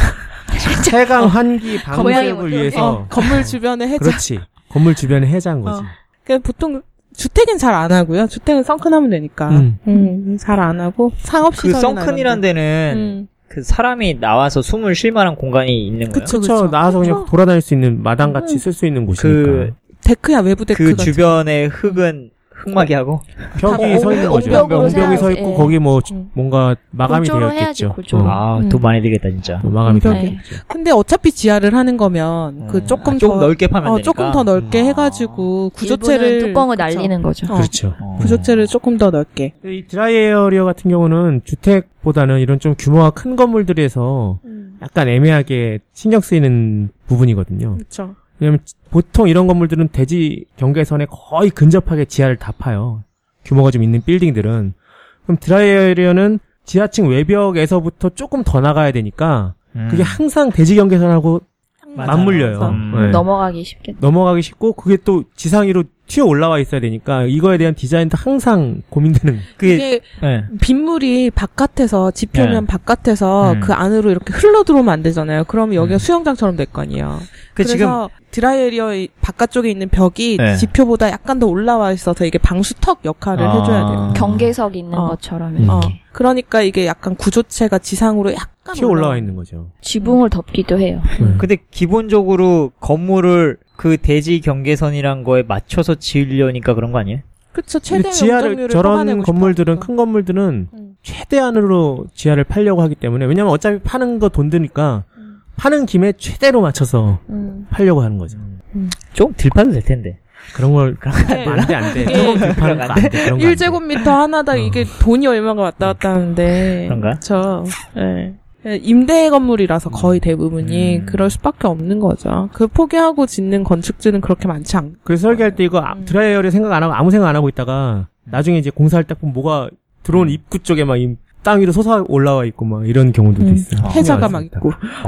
최강 환기 고양이 방수를 모델. 위해서 어, 건물 주변에 해자. 그렇지. 건물 주변에 해자인 거지. 어. 그 보통 주택은 잘 안 하고요. 주택은 썬큰하면 되니까. 음. 음, 잘 안 하고 상업 그 시설이나 썬큰이란 이런 데. 데는 음. 그 사람이 나와서 숨을 쉴 만한 공간이 있는 거예요. 그쵸. 그렇죠. 나와서 그냥 그쵸. 돌아다닐 수 있는 마당 같이 음. 쓸 수 있는 곳이니까. 그, 데크야 외부 데크 그 같은. 주변의 흙은 흙막이 하고. 벽이 다 서 있는 옹- 거죠. 옹벽으로 옹벽이 서 세워야지. 있고 예. 거기 뭐 음. 뭔가 마감이 골조로 되어 해야지, 있겠죠. 골조. 어, 아, 음. 돈 많이 들겠다, 진짜. 어, 마감이 되어 옹벽에. 있겠죠. 근데 어차피 지하를 하는 거면 그 음. 조금 아, 조금 더 넓게 파면 어, 되니까. 조금 더 넓게 음. 해가지고 일부는 구조체를 뚜껑을 그쵸. 날리는 거죠. 어. 그렇죠. 어. 구조체를 조금 더 넓게. 이 드라이 에어리어 같은 경우는 주택보다는 이런 좀 규모가 큰 건물들에서 약간 애매하게 신경 쓰이는 부분이거든요. 그렇죠. 왜냐면 보통 이런 건물들은 대지 경계선에 거의 근접하게 지하를 다 파요. 규모가 좀 있는 빌딩들은. 그럼 드라이에리어는 지하층 외벽에서부터 조금 더 나가야 되니까 음. 그게 항상 대지 경계선하고 맞물려요. 음. 네. 넘어가기 쉽겠다. 넘어가기 쉽고 그게 또 지상 위로 튀어 올라와 있어야 되니까 이거에 대한 디자인도 항상 고민되는. 그게 이게 네. 빗물이 바깥에서 지표면 네. 바깥에서 음. 그 안으로 이렇게 흘러 들어오면 안 되잖아요. 그러면 여기가 음. 수영장처럼 될 거 아니에요. 그 지금 그래서 드라이에리어의 바깥쪽에 있는 벽이 네. 지표보다 약간 더 올라와 있어서 이게 방수턱 역할을 아. 해줘야 돼요. 경계석 있는 어. 것처럼 음. 이렇게. 어. 그러니까 이게 약간 구조체가 지상으로 약간 튀어 올라와 있는 거죠. 지붕을 덮기도 해요. 네. 근데 기본적으로 건물을 그 대지 경계선이란 거에 맞춰서 지으려니까 그런 거 아니에요? 그쵸. 근데 최대 지하를 용적률을 저런 뽑아내고 건물들은 싶어서. 큰 건물들은 음. 최대한으로 지하를 팔려고 하기 때문에 왜냐면 어차피 파는 거 돈 드니까 음. 파는 김에 최대로 맞춰서 음. 팔려고 하는 거죠. 좀 딜파도 될 텐데. 그런 걸 네. 안돼 안돼. 이게 조금 불파는 거 안돼. 그런 거 일 안 돼. 제곱미터 하나당 어. 이게 돈이 얼마가 왔다 갔다 하는데. 그런가? 그쵸. 예. 임대 건물이라서 거의 대부분이 음. 그럴 수밖에 없는 거죠. 그 포기하고 짓는 건축지는 그렇게 많지 않고. 그래서 설계할 때 이거 아- 음. 드라이어를 생각 안 하고 아무 생각 안 하고 있다가 나중에 이제 공사할 때 보면 뭐가 들어온 입구 쪽에 막 땅 위로 솟아 올라와 있고 막 이런 경우들도 음. 있어요. 해자가 막 있고.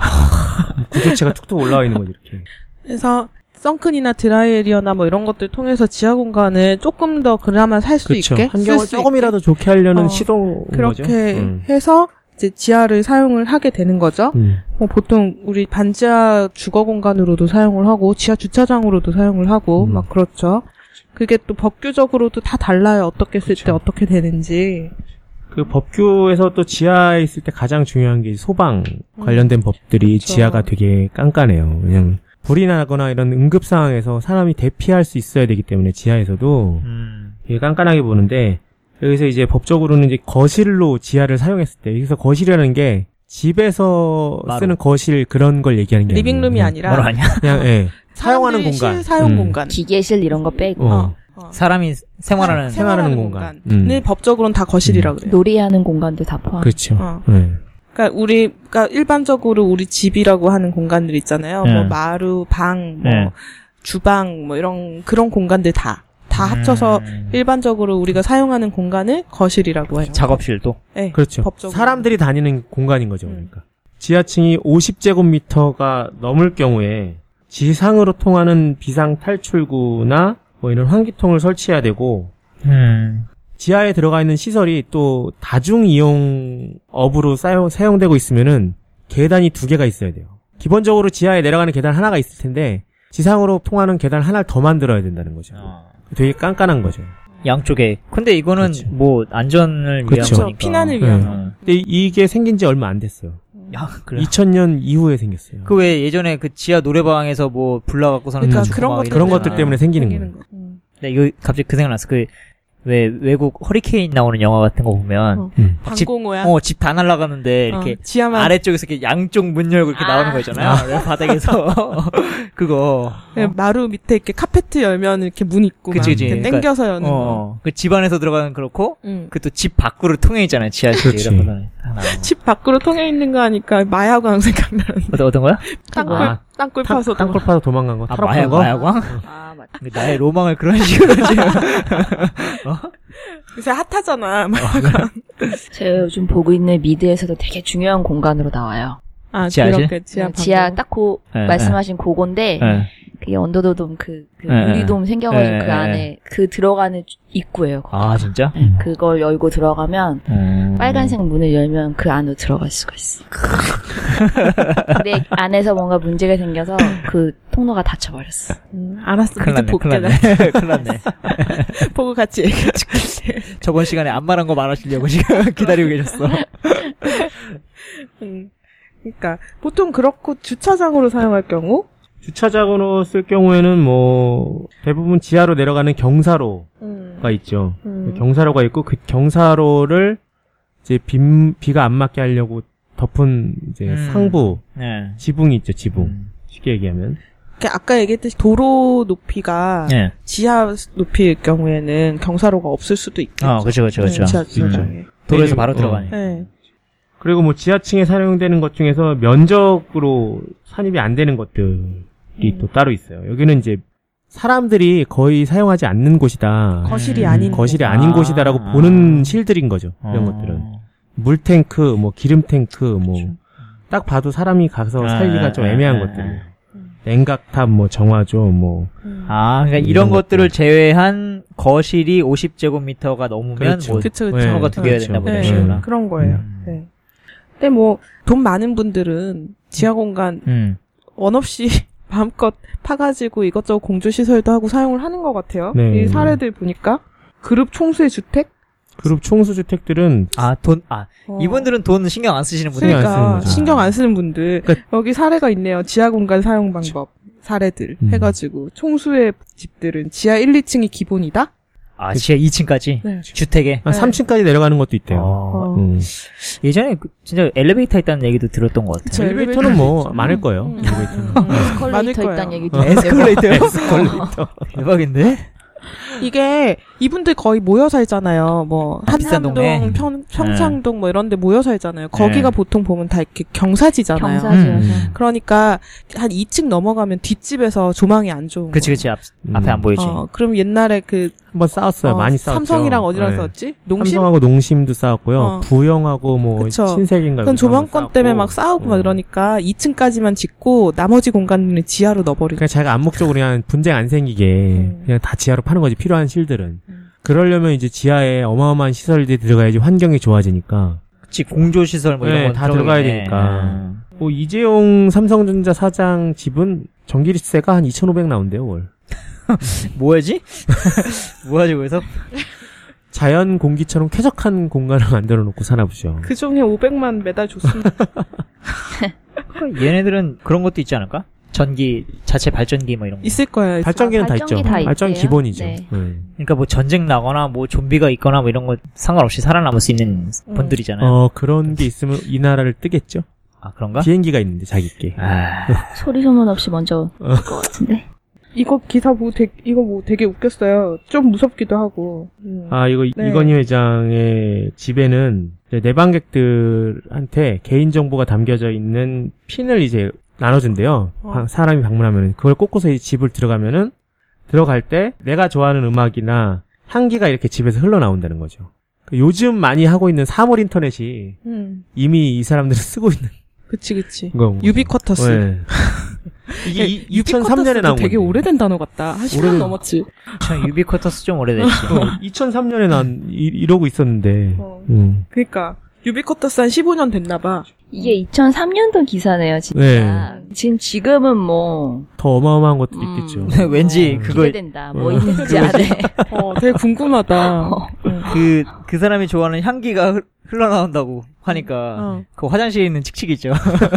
구조체가 툭툭 올라와 있는 거죠 이렇게. 그래서 썬큰이나 드라이에리어나 뭐 이런 것들 통해서 지하 공간을 조금 더 그나마 살 수 그렇죠. 있게 환경을 쓸수 조금이라도 좋게 하려는 어. 시도인 그렇게 거죠. 음. 해서 이제 지하를 사용을 하게 되는 거죠. 음. 뭐 보통 우리 반지하 주거 공간으로도 사용을 하고 지하 주차장으로도 사용을 하고 음. 막 그렇죠. 그게 또 법규적으로도 다 달라요. 어떻게 쓸 때 그쵸. 어떻게 되는지. 그 법규에서 또 지하에 있을 때 가장 중요한 게 소방 관련된 법들이 그쵸. 지하가 되게 깐깐해요. 왜냐면 불이 나거나 이런 응급 상황에서 사람이 대피할 수 있어야 되기 때문에 지하에서도 음. 되게 깐깐하게 보는데 여기서 이제 법적으로는 이제 거실로 지하를 사용했을 때 여기서 거실이라는 게 집에서 마루. 쓰는 거실 그런 걸 얘기하는 게 리빙룸이 아니에요. 아니라 뭐로 아니야? 그냥 예. 사용하는 사람들이 공간. 실사용 음. 공간. 기계실 이런 거 빼고. 어. 어. 사람이 생활하는 사- 생활하는 생활하는 공간. 공간을 음. 법적으로는 다 거실이라 음. 그래요. 놀이하는 공간도 다 포함. 그렇죠. 어. 예. 그러니까 우리 그러니까 일반적으로 우리 집이라고 하는 공간들 있잖아요. 네. 뭐 마루, 방, 뭐 네. 주방 뭐 이런 그런 공간들 다 다 합쳐서 음. 일반적으로 우리가 사용하는 공간을 거실이라고 해요. 작업실도. 네, 그렇죠. 법적으로. 사람들이 다니는 공간인 거죠. 음. 그러니까. 지하층이 오십 제곱미터가 넘을 경우에 지상으로 통하는 비상 탈출구나 뭐 이런 환기통을 설치해야 되고 음. 지하에 들어가 있는 시설이 또 다중 이용업으로 사용, 사용되고 있으면은 계단이 두 개가 있어야 돼요. 기본적으로 지하에 내려가는 계단 하나가 있을 텐데 지상으로 통하는 계단 하나를 더 만들어야 된다는 거죠. 되게 깐깐한 거죠. 양쪽에. 근데 이거는 그렇죠. 뭐 안전을 그렇죠. 위한 거니까. 피난을 네. 위한 거. 어. 근데 이게 생긴 지 얼마 안 됐어요. 야, 그래. 이천 년 이후에 생겼어요. 그 왜 예전에 그 지하 노래방에서 뭐 불나갖고서는 그러니까 다 그런 죽고 막 것들 그런 이러잖아. 것들 때문에 생기는 거예요. 생기는 거. 음. 네, 이거 갑자기 그 생각 났어. 그 왜 외국 허리케인 나오는 영화 같은 거 보면 어. 음. 막 집, 방공호야. 어, 집 다 날아가는데 이렇게 어, 지하만 아래쪽에서 이렇게 양쪽 문 열고 이렇게 나오는 거 있잖아요. 네, 바닥에서 그거. 네, 마루 밑에 이렇게 카페트 열면 이렇게 문 있고 그치, 막 그치. 이렇게 그러니까, 당겨서 여는 거. 어, 그 집 안에서 들어가는 그렇고 음. 그 또 집 밖으로 통해 있잖아요. 지하실 그렇지. 이런 거는 하나. 집 밖으로 통해 있는 거 하니까 마야광 생각나는. 어떤 어떤 거야? 땅굴 아, 땅굴 땅- 파서 땅굴 파서 도망간 거, 아, 탈옥한 마야 거. 마야광? 아, 맞다. 근데 나의 로망을 그런 식으로 지금. 요새 핫하잖아. 막. 제가 요즘 보고 있는 미드에서도 되게 중요한 공간으로 나와요. 아, 지하실? 그렇게 지하 지하, 지하 방공. 딱 고, 네, 말씀하신 고건데, 네. 그게 언더더돔 그, 그 네, 유리돔 생겨가지고 네, 그 네. 안에 그 들어가는 입구예요. 거기. 아 진짜? 네, 그걸 열고 들어가면 음. 빨간색 문을 열면 그 안으로 들어갈 수가 있어. 근데 안에서 뭔가 문제가 생겨서 그 통로가 닫혀버렸어. 음, 알았어. 큰일 미드 났네. 볼게. 큰일 나. 났네. 큰일 났네. 보고 같이 얘기해줄게. 저번 시간에 안 말한 거 말하시려고 지금 기다리고 계셨어. 음. 그러니까 보통 그렇고 주차장으로 사용할 경우 주차장으로 쓸 경우에는 뭐 대부분 지하로 내려가는 경사로가 음. 있죠. 음. 경사로가 있고 그 경사로를 이제 비, 비가 안 맞게 하려고 덮은 이제 음. 상부 네. 지붕이 있죠. 지붕. 음. 쉽게 얘기하면. 그러니까 아까 얘기했듯이 도로 높이가 네. 지하 높이일 경우에는 경사로가 없을 수도 있겠죠. 어, 그렇죠, 그렇죠, 그렇죠. 네, 지하 주차장에. 도로에서 네, 바로 어. 들어가니까. 네. 그리고 뭐 지하층에 사용되는 것 중에서 면적으로 산입이 안 되는 것들이 음. 또 따로 있어요. 여기는 이제 사람들이 거의 사용하지 않는 곳이다. 거실이 음. 아닌 거실이 곳. 아닌 아. 곳이다라고 보는 실들인 거죠. 이런 어. 것들은. 물탱크, 뭐 기름탱크, 뭐 딱 봐도 사람이 가서 아, 살기가 좀 아, 애매한 아, 것들. 냉각탑, 뭐 정화조, 뭐 음. 아, 그러니까 이런 이런 것들을 것들. 제외한 거실이 오십 제곱미터가 넘으면 그렇죠. 뭐 그쵸, 그쵸. 네, 처가 두 개야 그렇죠. 된다 보다. 네, 식으로. 그런 거예요. 음. 네. 근데 뭐 돈 많은 분들은 지하 공간 음. 원 없이 마음껏 파가지고 이것저것 공조 시설도 하고 사용을 하는 것 같아요. 네. 이 사례들 보니까 그룹 총수의 주택. 그룹 총수주택들은 아, 돈, 아, 어. 이분들은 돈 신경 안 쓰시는 분들. 신경 안 쓰는 그러니까 거죠. 신경 안 쓰는 분들 그러니까- 여기 사례가 있네요. 지하 공간 사용 방법 사례들 음. 해가지고 총수의 집들은 지하 일, 이 층이 기본이다. 아, 지하 이 층까지? 네. 주택에? 한 네. 삼 층까지 내려가는 것도 있대요. 어. 음. 예전에 그 진짜 엘리베이터 있다는 얘기도 들었던 것 같아요. 그쵸, 엘리베이터는 뭐 많을 거예요. 음. 엘리베이터는. 많을 에스컬레이터 거예요. 있다는 얘기도 에스컬레이터요? 에스컬레이터. 대박인데? 이게 이분들 거의 모여 살잖아요. 뭐 아, 비싼 동네? 한남동, 평, 평창동 뭐 이런 데 모여 살잖아요. 거기가 네. 보통 보면 다 이렇게 경사지잖아요. 경사지여서. 음. 그러니까 한 이 층 넘어가면 뒷집에서 조망이 안 좋은 그치, 거예요. 그치. 앞, 음. 앞에 안 보이지. 어, 그럼 옛날에 그 한번 싸웠어요. 어, 많이 싸웠죠. 삼성이랑 어디랑 네. 싸웠지? 농심? 삼성하고 농심도 싸웠고요. 어. 부영하고 뭐 그쵸. 신세계인가 그건 여기서 조망권 싸웠고. 때문에 막 싸우고 막 어. 이러니까 이 층까지만 짓고 나머지 공간은 지하로 넣어버리고. 그냥 자기가 암묵적으로 그냥 분쟁 안 생기게 음. 그냥 다 지하로 파는 거지, 필요한 실들은. 음. 그러려면 이제 지하에 어마어마한 시설들이 들어가야지 환경이 좋아지니까. 그치, 공조시설 뭐 이런 네, 건 다 들어가야 들어가겠네. 되니까. 음. 뭐 이재용 삼성전자 사장 집은 전기세가 한 이천오백 나온대요, 월. 뭐하지? 뭐하지, 그래서? 자연 공기처럼 쾌적한 공간을 만들어 놓고 사나 보죠. 그 중에 오백만 매달 줬습니다. 얘네들은 그런 것도 있지 않을까? 전기, 자체 발전기 뭐 이런 거. 있을 거예요. 발전기는 아, 다 발전기 있죠. 다 발전기 있대요? 기본이죠. 네. 음. 그러니까 뭐 전쟁 나거나 뭐 좀비가 있거나 뭐 이런 거 상관없이 살아남을 수 있는 음. 분들이잖아요. 어, 그런 게 있으면 이 나라를 뜨겠죠. 아, 그런가? 비행기가 있는데, 자기께. 아, 소리 소문 없이 먼저 올 것 같은데. 이거 기사 뭐 되게, 이거 뭐 되게 웃겼어요. 좀 무섭기도 하고. 음. 아, 이거 네. 이건희 회장의 집에는 이제 내방객들한테 개인정보가 담겨져 있는 핀을 이제 나눠준대요. 어. 방- 사람이 방문하면은. 그걸 꽂고서 이 집을 들어가면은, 들어갈 때 내가 좋아하는 음악이나 향기가 이렇게 집에서 흘러나온다는 거죠. 그 요즘 많이 하고 있는 사물 인터넷이 음. 이미 이 사람들이 쓰고 있는 그치, 그치. 거. 유비쿼터스. 네. 이게 이- 이천삼 년에 나온 되게 건데. 오래된 단어 같다. 한 십 년 오래된- 넘었지. 참 유비쿼터스 좀 오래됐지. 어, 이천삼 년에 난 이, 이러고 있었는데. 어. 음. 그니까. 유비쿼터스 한 십오 년 됐나봐. 이게 이천삼 년도 기사네요, 진짜. 네. 지금 지금은 뭐 더 어마어마한 것도 음. 있겠죠. 왠지 어. 그거 기대된다. 뭐 어. 있는지 안에. 어, 되게 궁금하다. 어. 응. 그, 그 사람이 좋아하는 향기가 흘- 흘러나온다고 하니까, 어. 그 화장실에 있는 칙칙 있죠.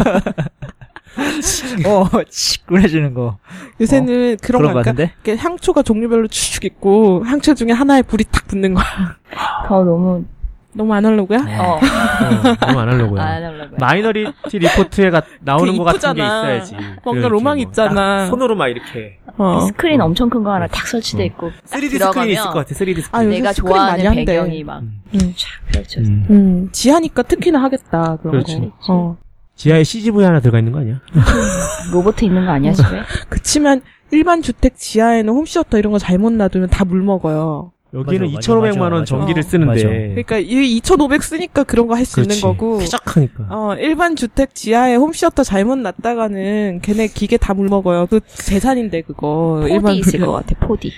어, 칙 꺼내주는 거. 요새는 그런 그런 거 거 할까? 같은데? 이렇게 향초가 종류별로 쭉쭉 있고 향초 중에 하나에 불이 탁 붙는 거야. 더 너무 너무 아날로그야? 네. 어. 어, 너무 안 하려고요. 안 하려고요. 마이너리티 리포트에 가, 나오는 그 것 같은 게 이쁘잖아. 있어야지. 뭔가 이렇게 로망 뭐 있잖아. 딱 손으로 막 이렇게 어. 스크린 엄청 큰 거 하나 탁 설치돼 있고 딱 쓰리디 들어가면 스크린이 있을 것 같아. 쓰리디 아, 스크린. 요새 내가 스크린 많이 좋아하는 한대. 배경이 막 음. 음. 쫙 펼쳐져. 음. 음, 지하니까 특히나 하겠다, 그런 그렇지. 거. 어. 지하에 씨지브이 하나 들어가 있는 거 아니야? 로봇 있는 거 아니야 집에? 그치만 일반 주택 지하에는 홈시어터 이런 거 잘못 놔두면 다 물 먹어요. 여기는 맞아, 맞아, 이천오백만 원 맞아. 전기를 어. 쓰는데. 맞아. 그러니까 이 이천오백 쓰니까 그런 거 할 수 있는 그렇지. 거고. 쾌적하니까. 어, 일반 주택 지하에 홈시어터 잘못 놨다가는 걔네 기계 다 물 먹어요. 그 재산인데 그거. 포디 있을 물이- 것 같아. 포디.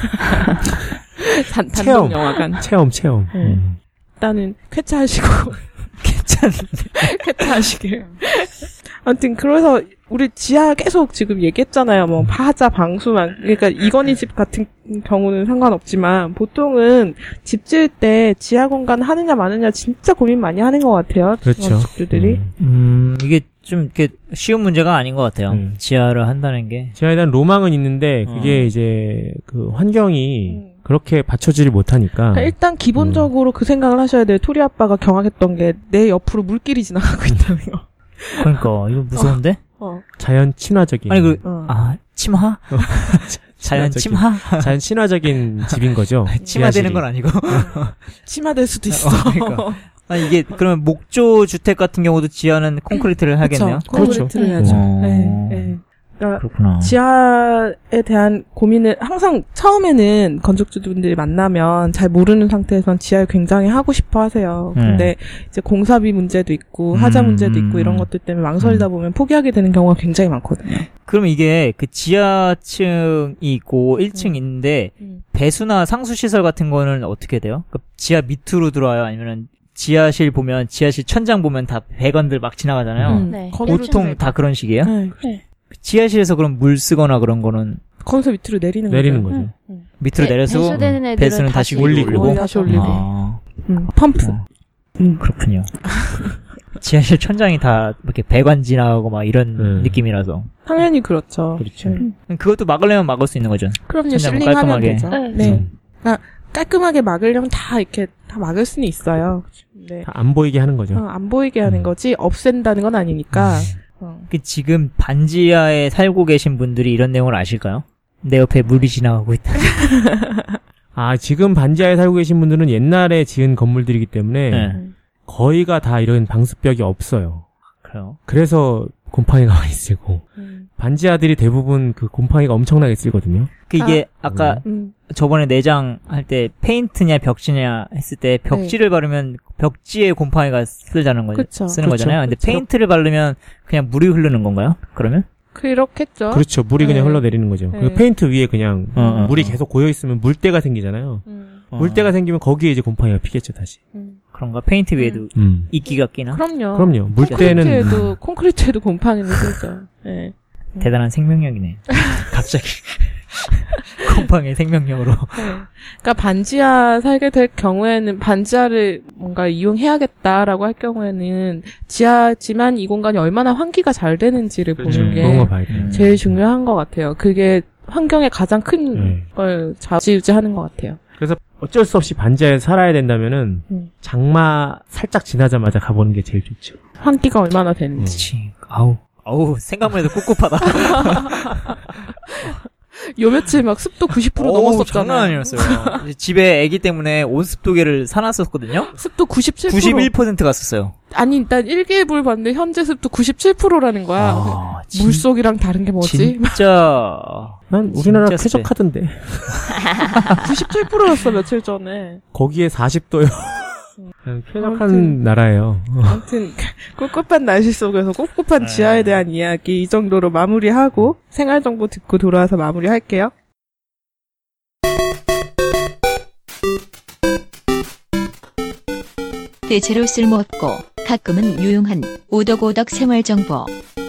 단, 체험. 단독 영화관. 체험, 체험. 네. 음. 일단은 쾌차하시고 괜찮은데 쾌차하시길. 아무튼 그래서 우리 지하 계속 지금 얘기했잖아요. 뭐 파자, 방수만. 그러니까 이건희 집 같은 경우는 상관없지만 보통은 집 지을 때 지하 공간 하느냐 마느냐 진짜 고민 많이 하는 것 같아요. 그렇죠. 건축주들이. 음. 음, 이게 좀 이렇게 쉬운 문제가 아닌 것 같아요. 음. 지하를 한다는 게. 지하에 대한 로망은 있는데 그게 어. 이제 그 환경이 음. 그렇게 받쳐주지 못하니까. 그러니까 일단 기본적으로 그 생각을 하셔야 돼요. 토리 아빠가 경악했던 게 내 옆으로 물길이 지나가고 있다는 거. 그러니까 이거 무서운데? 어. 자연 친화적인. 아니 그 어. 아 침하? 자연 친화적인- 침하? 자연 친화적인 집인 거죠. 침하되는 건 아니고. 침하될 수도 있어. 어, 그러니까. 아니 이게 그러면 목조 주택 같은 경우도 지하는 콘크리트를 하겠네요. 그쵸. 콘크리트를 그렇죠. 해야죠. 어. 네, 네. 그러니까 그렇구나. 지하에 대한 고민을 항상 처음에는 건축주분들이 만나면 잘 모르는 상태에선 지하를 굉장히 하고 싶어 하세요. 근데 음. 이제 공사비 문제도 있고 하자 문제도 있고 이런 것들 때문에 망설이다 보면 포기하게 되는 경우가 굉장히 많거든요. 그럼 이게 그 지하층이 있고 일 층 음. 있는데 음. 배수나 상수 시설 같은 거는 어떻게 돼요? 그러니까 지하 밑으로 들어와요? 아니면은 지하실 보면 지하실 천장 보면 다 배관들 막 지나가잖아요. 음. 네. 보통 다 그런 식이에요? 네. 네. 지하실에서 그럼 물 쓰거나 그런 거는 거기서 밑으로 내리는, 내리는 거죠. 거죠. 응. 밑으로 배, 내려서 배수되는 배수는 다시 올리고 다시 올리고 아. 음, 펌프. 어. 음. 그렇군요. 지하실 천장이 다 이렇게 배관 지나가고 막 이런 음. 느낌이라서 당연히 그렇죠. 그렇죠. 음. 그것도 막으려면 막을 수 있는 거죠. 그럼요. 실링하면 되죠. 네. 네. 음. 그러니까 깔끔하게 막으려면 다 이렇게 다 막을 수는 있어요. 네. 안 보이게 하는 거죠. 어, 안 보이게 하는 거지 없앤다는 건 아니니까. 어. 그 지금 반지하에 살고 계신 분들이 이런 내용을 아실까요? 내 옆에 물이 지나가고 있다. 아, 지금 반지하에 살고 계신 분들은 옛날에 지은 건물들이기 때문에 네. 거의가 다 이런 방수벽이 없어요. 그래요? 그래서 곰팡이가 많이 쓰고 음. 반지하들이 대부분 그 곰팡이가 엄청나게 쓰거든요. 그 이게 아, 아까 음. 저번에 내장 할 때 페인트냐 벽지냐 했을 때 벽지를 네. 바르면 벽지에 곰팡이가 쓰자는 거 그쵸. 쓰는 그쵸. 거잖아요. 근데 페인트를 바르면 그냥 물이 흐르는 건가요? 그러면? 그렇겠죠. 그렇죠. 물이 네. 그냥 흘러내리는 거죠. 네. 그 페인트 위에 그냥 어, 어, 물이 어. 계속 고여 있으면 물때가 생기잖아요. 음. 물때가 생기면 거기에 이제 곰팡이가 피겠죠, 다시. 음. 그런가? 페인트 위에도 음. 이끼가 끼나? 그럼요. 그럼요. 물때는 콘크리트에도 콘크리트에도 곰팡이는 쓰죠. 네. 대단한 생명력이네. 갑자기 곰팡이 생명력으로. 네. 그러니까 반지하 살게 될 경우에는 반지하를 뭔가 이용해야겠다라고 할 경우에는 지하지만 이 공간이 얼마나 환기가 잘 되는지를 그렇죠. 보는 게 음. 제일 중요한 것 같아요. 그게 환경에 가장 큰 걸 네. 좌지우지하는 것 같아요. 그래서 어쩔 수 없이 반지하에 살아야 된다면은 음. 장마 살짝 지나자마자 가보는 게 제일 좋죠. 환기가 얼마나 되는지. 음. 아우, 아우 생각만 해도 꿉꿉하다. 요 며칠 막 습도 구십 퍼센트 넘었었잖아요. 장난 아니었어요. 집에 아기 때문에 온습도계를 사놨었거든요. 습도 구십칠 퍼센트. 구십일 퍼센트 갔었어요. 아니 일단 일개입을 봤는데 현재 습도 구십칠 퍼센트라는 거야. 아, 물속이랑 다른 게 뭐지? 진짜 난 우리나라 쾌적하던데. 구십칠 퍼센트였어 며칠 전에. 거기에 사십 도요. 쾌적한 아무튼, 나라예요. 아무튼 꿉꿉한 날씨 속에서 꿉꿉한 지하에 대한 이야기 이 정도로 마무리하고 생활정보 듣고 돌아와서 마무리할게요. 대체로 쓸모없고 가끔은 유용한 오덕오덕 생활정보.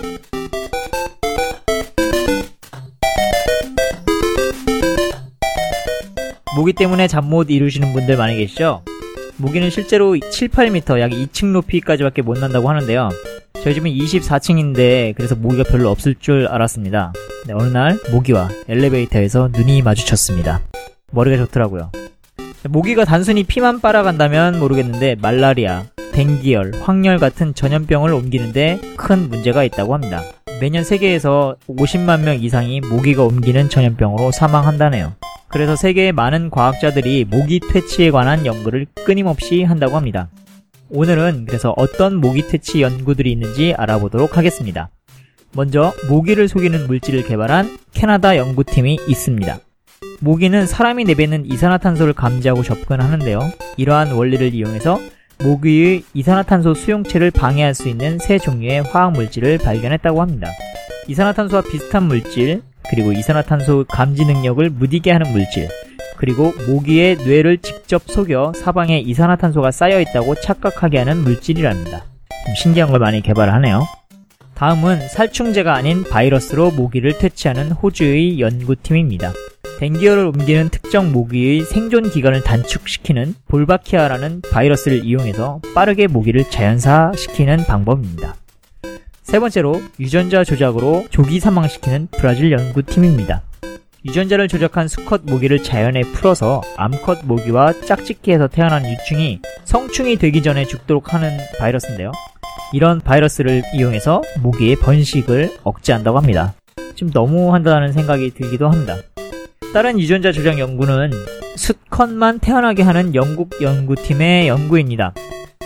모기 때문에 잠 못 이루시는 분들 많이 계시죠? 모기는 실제로 칠, 팔 미터, 약 이 층 높이까지밖에 못 난다고 하는데요. 저희 집은 이십사 층인데 그래서 모기가 별로 없을 줄 알았습니다. 네, 어느 날 모기와 엘리베이터에서 눈이 마주쳤습니다. 머리가 좋더라고요. 모기가 단순히 피만 빨아간다면 모르겠는데 말라리아, 댕기열, 황열 같은 전염병을 옮기는데 큰 문제가 있다고 합니다. 매년 세계에서 오십만 명 이상이 모기가 옮기는 전염병으로 사망한다네요. 그래서 세계의 많은 과학자들이 모기 퇴치에 관한 연구를 끊임없이 한다고 합니다. 오늘은 그래서 어떤 모기 퇴치 연구들이 있는지 알아보도록 하겠습니다. 먼저 모기를 속이는 물질을 개발한 캐나다 연구팀이 있습니다. 모기는 사람이 내뱉는 이산화탄소를 감지하고 접근하는데요. 이러한 원리를 이용해서 모기의 이산화탄소 수용체를 방해할 수 있는 세 종류의 화학물질을 발견했다고 합니다. 이산화탄소와 비슷한 물질, 그리고 이산화탄소 감지 능력을 무디게 하는 물질, 그리고 모기의 뇌를 직접 속여 사방에 이산화탄소가 쌓여있다고 착각하게 하는 물질이랍니다. 좀 신기한 걸 많이 개발하네요. 다음은 살충제가 아닌 바이러스로 모기를 퇴치하는 호주의 연구팀입니다. 댕기열을 옮기는 특정 모기의 생존 기간을 단축시키는 볼바키아라는 바이러스를 이용해서 빠르게 모기를 자연사시키는 방법입니다. 세 번째로 유전자 조작으로 조기 사망시키는 브라질 연구팀입니다. 유전자를 조작한 수컷 모기를 자연에 풀어서 암컷 모기와 짝짓기에서 태어난 유충이 성충이 되기 전에 죽도록 하는 바이러스인데요. 이런 바이러스를 이용해서 모기의 번식을 억제한다고 합니다. 좀 너무한다는 생각이 들기도 합니다. 다른 유전자 조작 연구는 수컷만 태어나게 하는 영국 연구팀의 연구입니다.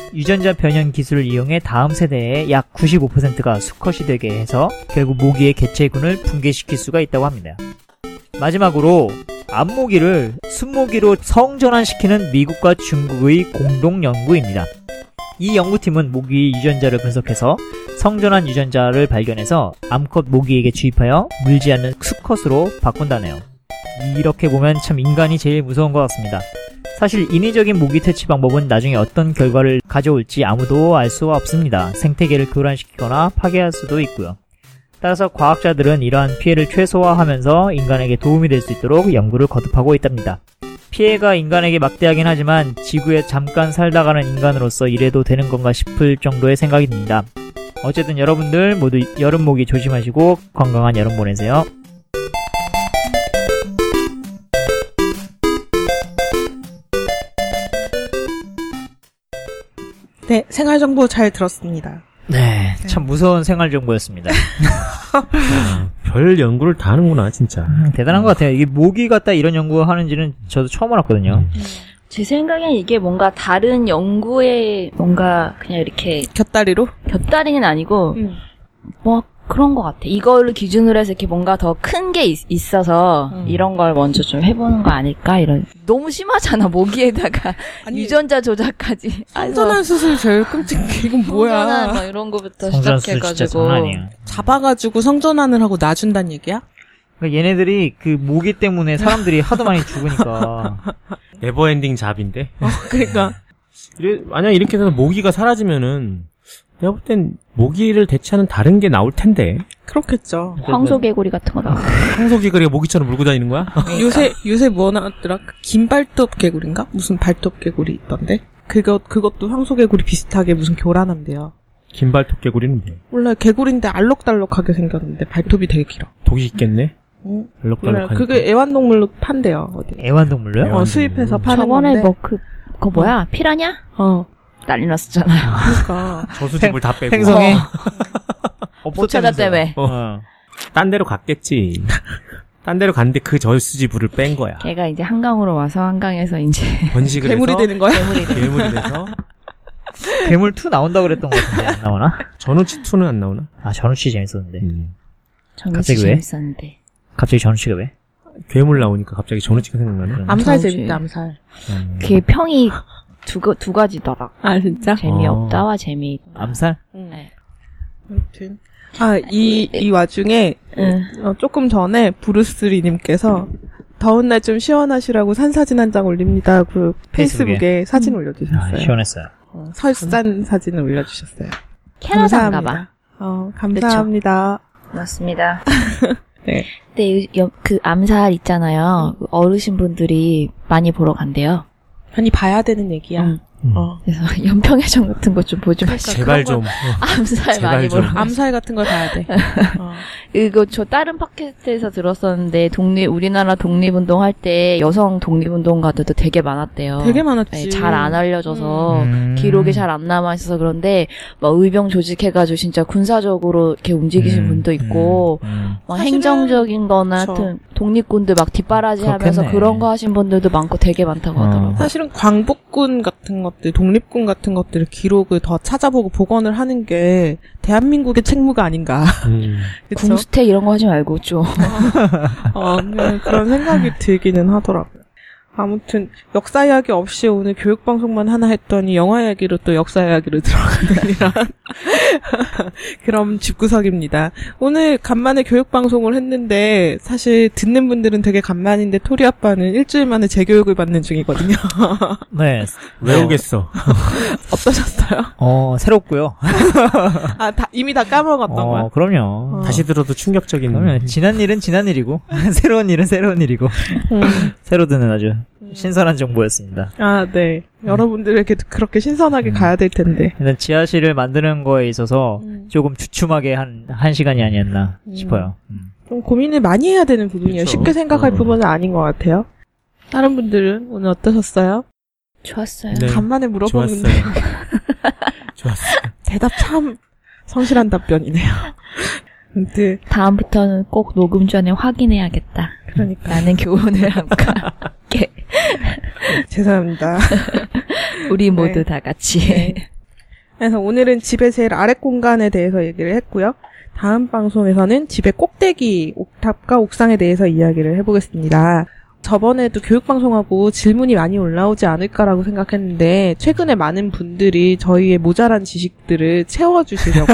유전자 변형 기술을 이용해 다음 세대의 약 구십오 퍼센트가 수컷이 되게 해서 결국 모기의 개체군을 붕괴시킬 수가 있다고 합니다. 마지막으로 암모기를 순모기로 성전환시키는 미국과 중국의 공동 연구입니다. 이 연구팀은 모기 유전자를 분석해서 성전환 유전자를 발견해서 암컷 모기에게 주입하여 물지 않는 수컷으로 바꾼다네요. 이렇게 보면 참 인간이 제일 무서운 것 같습니다. 사실 인위적인 모기 퇴치 방법은 나중에 어떤 결과를 가져올지 아무도 알 수가 없습니다. 생태계를 교란시키거나 파괴할 수도 있고요. 따라서 과학자들은 이러한 피해를 최소화하면서 인간에게 도움이 될 수 있도록 연구를 거듭하고 있답니다. 피해가 인간에게 막대하긴 하지만 지구에 잠깐 살다가는 인간으로서 이래도 되는 건가 싶을 정도의 생각이 듭니다. 어쨌든 여러분들 모두 여름 모기 조심하시고 건강한 여름 보내세요. 네, 생활정보 잘 들었습니다. 네, 참 무서운 생활 정보였습니다. 아, 별 연구를 다 하는구나, 진짜. 음, 대단한 것 같아요. 이게 모기 갖다 이런 연구 하는지는 저도 처음 알았거든요. 음. 제 생각엔 이게 뭔가 다른 연구에 뭔가 그냥 이렇게 곁다리로? 곁다리는 아니고 음. 뭐 그런 것 같아. 이걸 기준으로 해서 이렇게 뭔가 더 큰 게 있어서 음. 이런 걸 먼저 좀 해보는 거 아닐까 이런. 너무 심하잖아. 모기에다가 아니, 유전자 조작까지. 성전환 수술 제일 끔찍해. 이건 성전환 뭐야? 막 이런 거부터 성전환 수술 진짜 시작해가지고. 장난 아니에요. 잡아가지고 성전환을 하고 놔준다는 얘기야? 그러니까 얘네들이 그 모기 때문에 사람들이 하도 많이 죽으니까. 네버엔딩 잡인데. 어, 그러니까. 이래, 만약 이렇게 해서 모기가 사라지면은 내가 볼 땐 모기를 대체하는 다른 게 나올 텐데. 그렇겠죠. 황소개구리 같은 거 나오고. 황소개구리가 모기처럼 물고 다니는 거야? 요새 요새 뭐 나왔더라? 긴발톱 개구리인가? 무슨 발톱 개구리 있던데? 그것 그것도 황소개구리 비슷하게 무슨 교란한대요. 긴발톱 개구리는 뭐야? 몰라 개구리인데 알록달록하게 생겼는데 발톱이 되게 길어. 독이 있겠네? 응? 알록달록하니까. 그게 애완동물로 판대요. 어디? 애완동물로요? 애완- 어, 수입해서 파는 저번에 건데. 뭐 그, 그거 뭐야? 피라냐? 어. 난리 났었잖아요. 그러니까 저수집을 다 빼고. 횡성에 못 찾았다며. 어. 어. 딴 데로 갔겠지. 딴 데로 갔는데 그 저수지불을 뺀 거야. 걔가 이제 한강으로 와서 한강에서 이제 번식을 괴물이 해서 되는 거야? 괴물이 돼. 괴물이 돼서 괴물 투 나온다고 그랬던 것 같은데 안 나오나? 전우치 투는 안 나오나? 아 전우씨 재밌었는데. 음. 정말 갑자기 왜? 재밌었는데. 갑자기 전우씨가 왜? 괴물 나오니까 갑자기 전우치가 생각나네. 암살 저지. 재밌다 암살. 음. 그게 평이 두, 가- 두 가지더라. 아 진짜? 재미없다와 재미. 암살? 응. 네. 아무튼 아이 이 와중에 응. 어, 조금 전에 브루스리님께서 더운 날 좀 시원하시라고 산 사진 한 장 올립니다. 그 페이스북에? 페이스북에 사진 아, 올려주셨어요. 시원했어요. 어, 설산 사진을 올려주셨어요. 캐나다인가 봐. 감사합니다. 어, 감사합니다. 맞습니다. 네. 근데 여- 그 암살 있잖아요. 그 어르신분들이 많이 보러 간대요. 많이 봐야 되는 얘기야. 응. 음. 어. 그래서 연평해전 같은 거 좀 보지 마시고. 제발 좀. 암살 제발 많이 좀. 보러 가. 암살 같은 걸 봐야 돼. 어. 이거 저 다른 팟캐스트에서 들었었는데 독립 우리나라 독립운동 할 때 여성 독립운동가들도 되게 많았대요. 되게 많았지. 네, 잘 안 알려져서 음. 기록이 잘 안 남아 있어서 그런데 막 의병 조직해가지고 진짜 군사적으로 이렇게 움직이신 음, 분도 있고 음. 막 사실은 행정적인 거나 그쵸. 하여튼 독립군들 막 뒷바라지 그렇겠네. 하면서 그런 거 하신 분들도 많고 되게 많다고 어. 하더라고요. 사실은 광복군 같은 것들, 독립군 같은 것들을 기록을 더 찾아보고 복원을 하는 게 대한민국의 책무가 아닌가. 음. 그쵸? 궁수택 이런 거 하지 말고 좀. 어, 네, 그런 생각이 들기는 하더라고요. 아무튼 역사 이야기 없이 오늘 교육 방송만 하나 했더니 영화 이야기로 또 역사 이야기로 들어가는 이런 그럼 집구석입니다. 오늘 간만에 교육 방송을 했는데 사실 듣는 분들은 되게 간만인데 토리 아빠는 일주일 만에 재교육을 받는 중이거든요. 네. 외우겠어. 어떠셨어요? 어, 새롭고요. 아, 다, 이미 다 까먹었던 어, 거야. 그럼요. 어. 다시 들어도 충격적인. 그러면 지난 일은 지난 일이고 새로운 일은 새로운 일이고 음. 새로 듣는 아주 신선한 정보였습니다. 아, 네. 여러분들에게 그렇게 신선하게 음. 가야 될 텐데. 일단 지하실을 만드는 거에 있어서 음. 조금 주춤하게 한, 한 시간이 아니었나 음. 싶어요. 음. 좀 고민을 많이 해야 되는 부분이에요. 그쵸. 쉽게 생각할 음. 부분은 아닌 것 같아요. 다른 분들은 오늘 어떠셨어요? 좋았어요. 네. 간만에 물어보는데 좋았어요. 좋았어요. 대답 참 성실한 답변이네요. 아무튼 다음부터는 꼭 녹음 전에 확인해야겠다. 그러니까 라는 교훈을 함께 죄송합니다. 우리 모두 네. 다 같이. 네. 그래서 오늘은 집의 제일 아랫 공간에 대해서 얘기를 했고요. 다음 방송에서는 집의 꼭대기, 옥탑과 옥상에 대해서 이야기를 해보겠습니다. 저번에도 교육방송하고 질문이 많이 올라오지 않을까라고 생각했는데 최근에 많은 분들이 저희의 모자란 지식들을 채워주시려고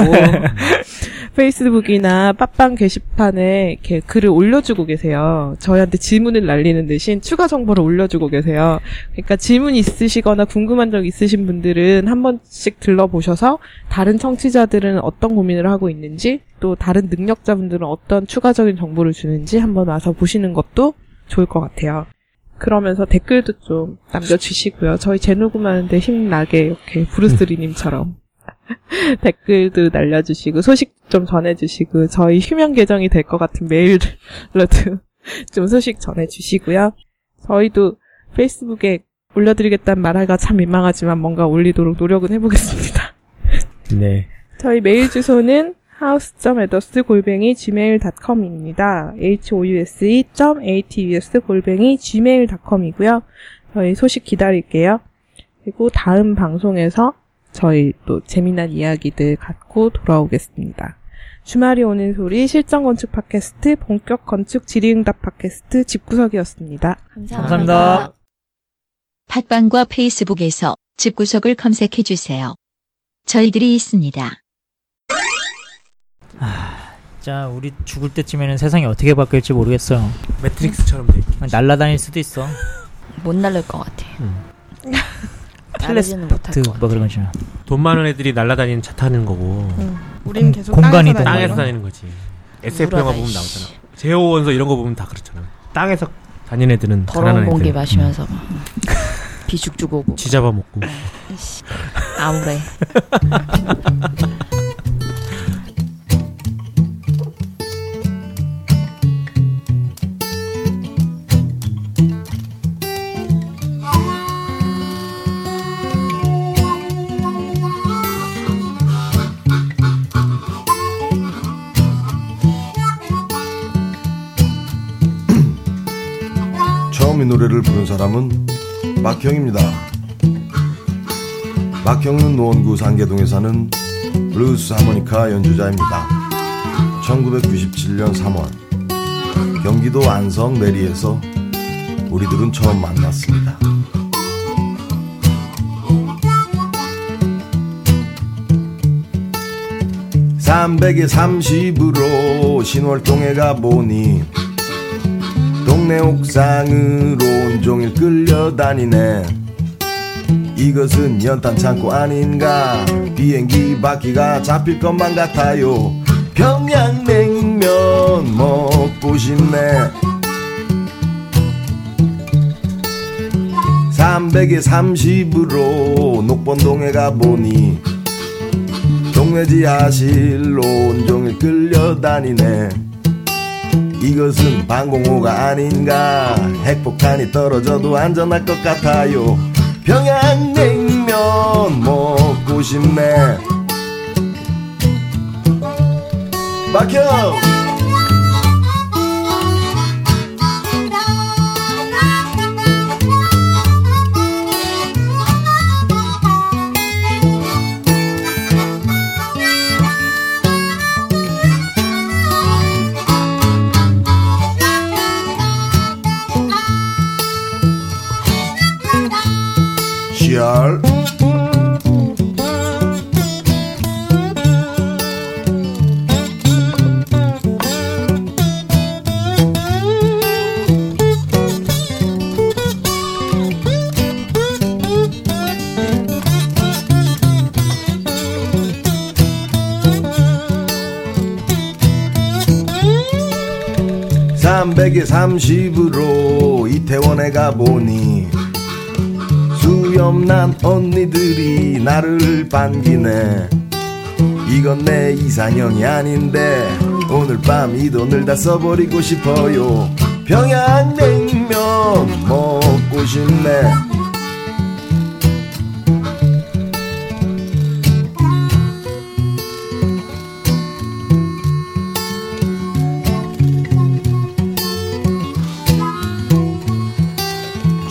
페이스북이나 팟빵 게시판에 이렇게 글을 올려주고 계세요. 저희한테 질문을 날리는 대신 추가 정보를 올려주고 계세요. 그러니까 질문 있으시거나 궁금한 적 있으신 분들은 한 번씩 들러보셔서 다른 청취자들은 어떤 고민을 하고 있는지 또 다른 능력자분들은 어떤 추가적인 정보를 주는지 한번 와서 보시는 것도 좋을 것 같아요. 그러면서 댓글도 좀 남겨주시고요. 저희 재녹음하는데 힘나게 이렇게 브루스리님처럼 댓글도 날려주시고 소식 좀 전해주시고 저희 휴면 계정이 될 것 같은 메일로도 좀 소식 전해주시고요. 저희도 페이스북에 올려드리겠다는 말하기가 참 민망하지만 뭔가 올리도록 노력은 해보겠습니다. 네. 저희 메일 주소는 하우스.에더스 골뱅이 지메일 닷컴입니다. house.atus 골뱅이 지메일 닷컴이고요. 저희 소식 기다릴게요. 그리고 다음 방송에서 저희 또 재미난 이야기들 갖고 돌아오겠습니다. 주말이 오는 소리 실전건축 팟캐스트 본격 건축 질의응답 팟캐스트 집구석이었습니다. 감사합니다. 감사합니다. 팟빵과 페이스북에서 집구석을 검색해주세요. 저희들이 있습니다. 자, 우리 죽을 때쯤에는 세상이 어떻게 바뀔지 모르겠어요. 매트릭스처럼 돼. 날아다닐 수도 있어. 못 날릴 것 같아. 음. 날리지는 못할 텔레스포트 것 같아. 뭐 그런 거죠. 돈 많은 애들이 날아다니는 차 타는 거고 응. 우린 계속 공간이 땅에서 땅에서 다니는 다니는 거지. 에스에프 영화 우라다, 보면 이씨. 나오잖아. 제오 원소 이런 거 보면 다 그렇잖아. 땅에서 다니는 애들은 더러운 가난한 공기 애들. 마시면서 막 비죽죽 오고. 쥐 잡아먹고. 이씨, 아무래. 처음 이 노래를 부른 사람은 막형입니다. 막형은 노원구 상계동에 사는 블루스 하모니카 연주자입니다. 천구백구십칠 년 삼월 경기도 안성 내리에서 우리들은 처음 만났습니다. 삼백에 삼십으로 신월동에 가보니 동네 옥상으로 온종일 끌려다니네. 이것은 연탄 창고 아닌가. 비행기 바퀴가 잡힐 것만 같아요. 평양냉면 먹고 싶네. 삼백에 삼십으로 녹번동에 가보니 동네 지하실로 온종일 끌려다니네. 이것은 방공호가 아닌가. 핵폭탄이 떨어져도 안전할 것 같아요. 평양냉면 먹고 싶네. 막혀. 시알. 삼백에 삼십으로 이태원에 가보니 수염난 언니들이 나를 반기네. 이건 내 이상형이 아닌데 오늘 밤 이 돈을 다 써버리고 싶어요. 평양냉면 먹고 싶네.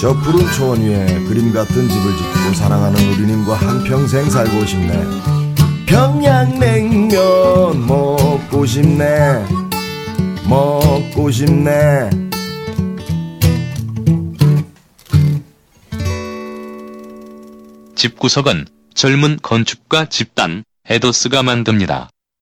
저 푸른 초원 위에 그림 같은 집을 짓고 사랑하는 우리님과 한평생 살고 싶네. 평양냉면 먹고 싶네. 먹고 싶네. 집구석은 젊은 건축가 집단 에도스가 만듭니다.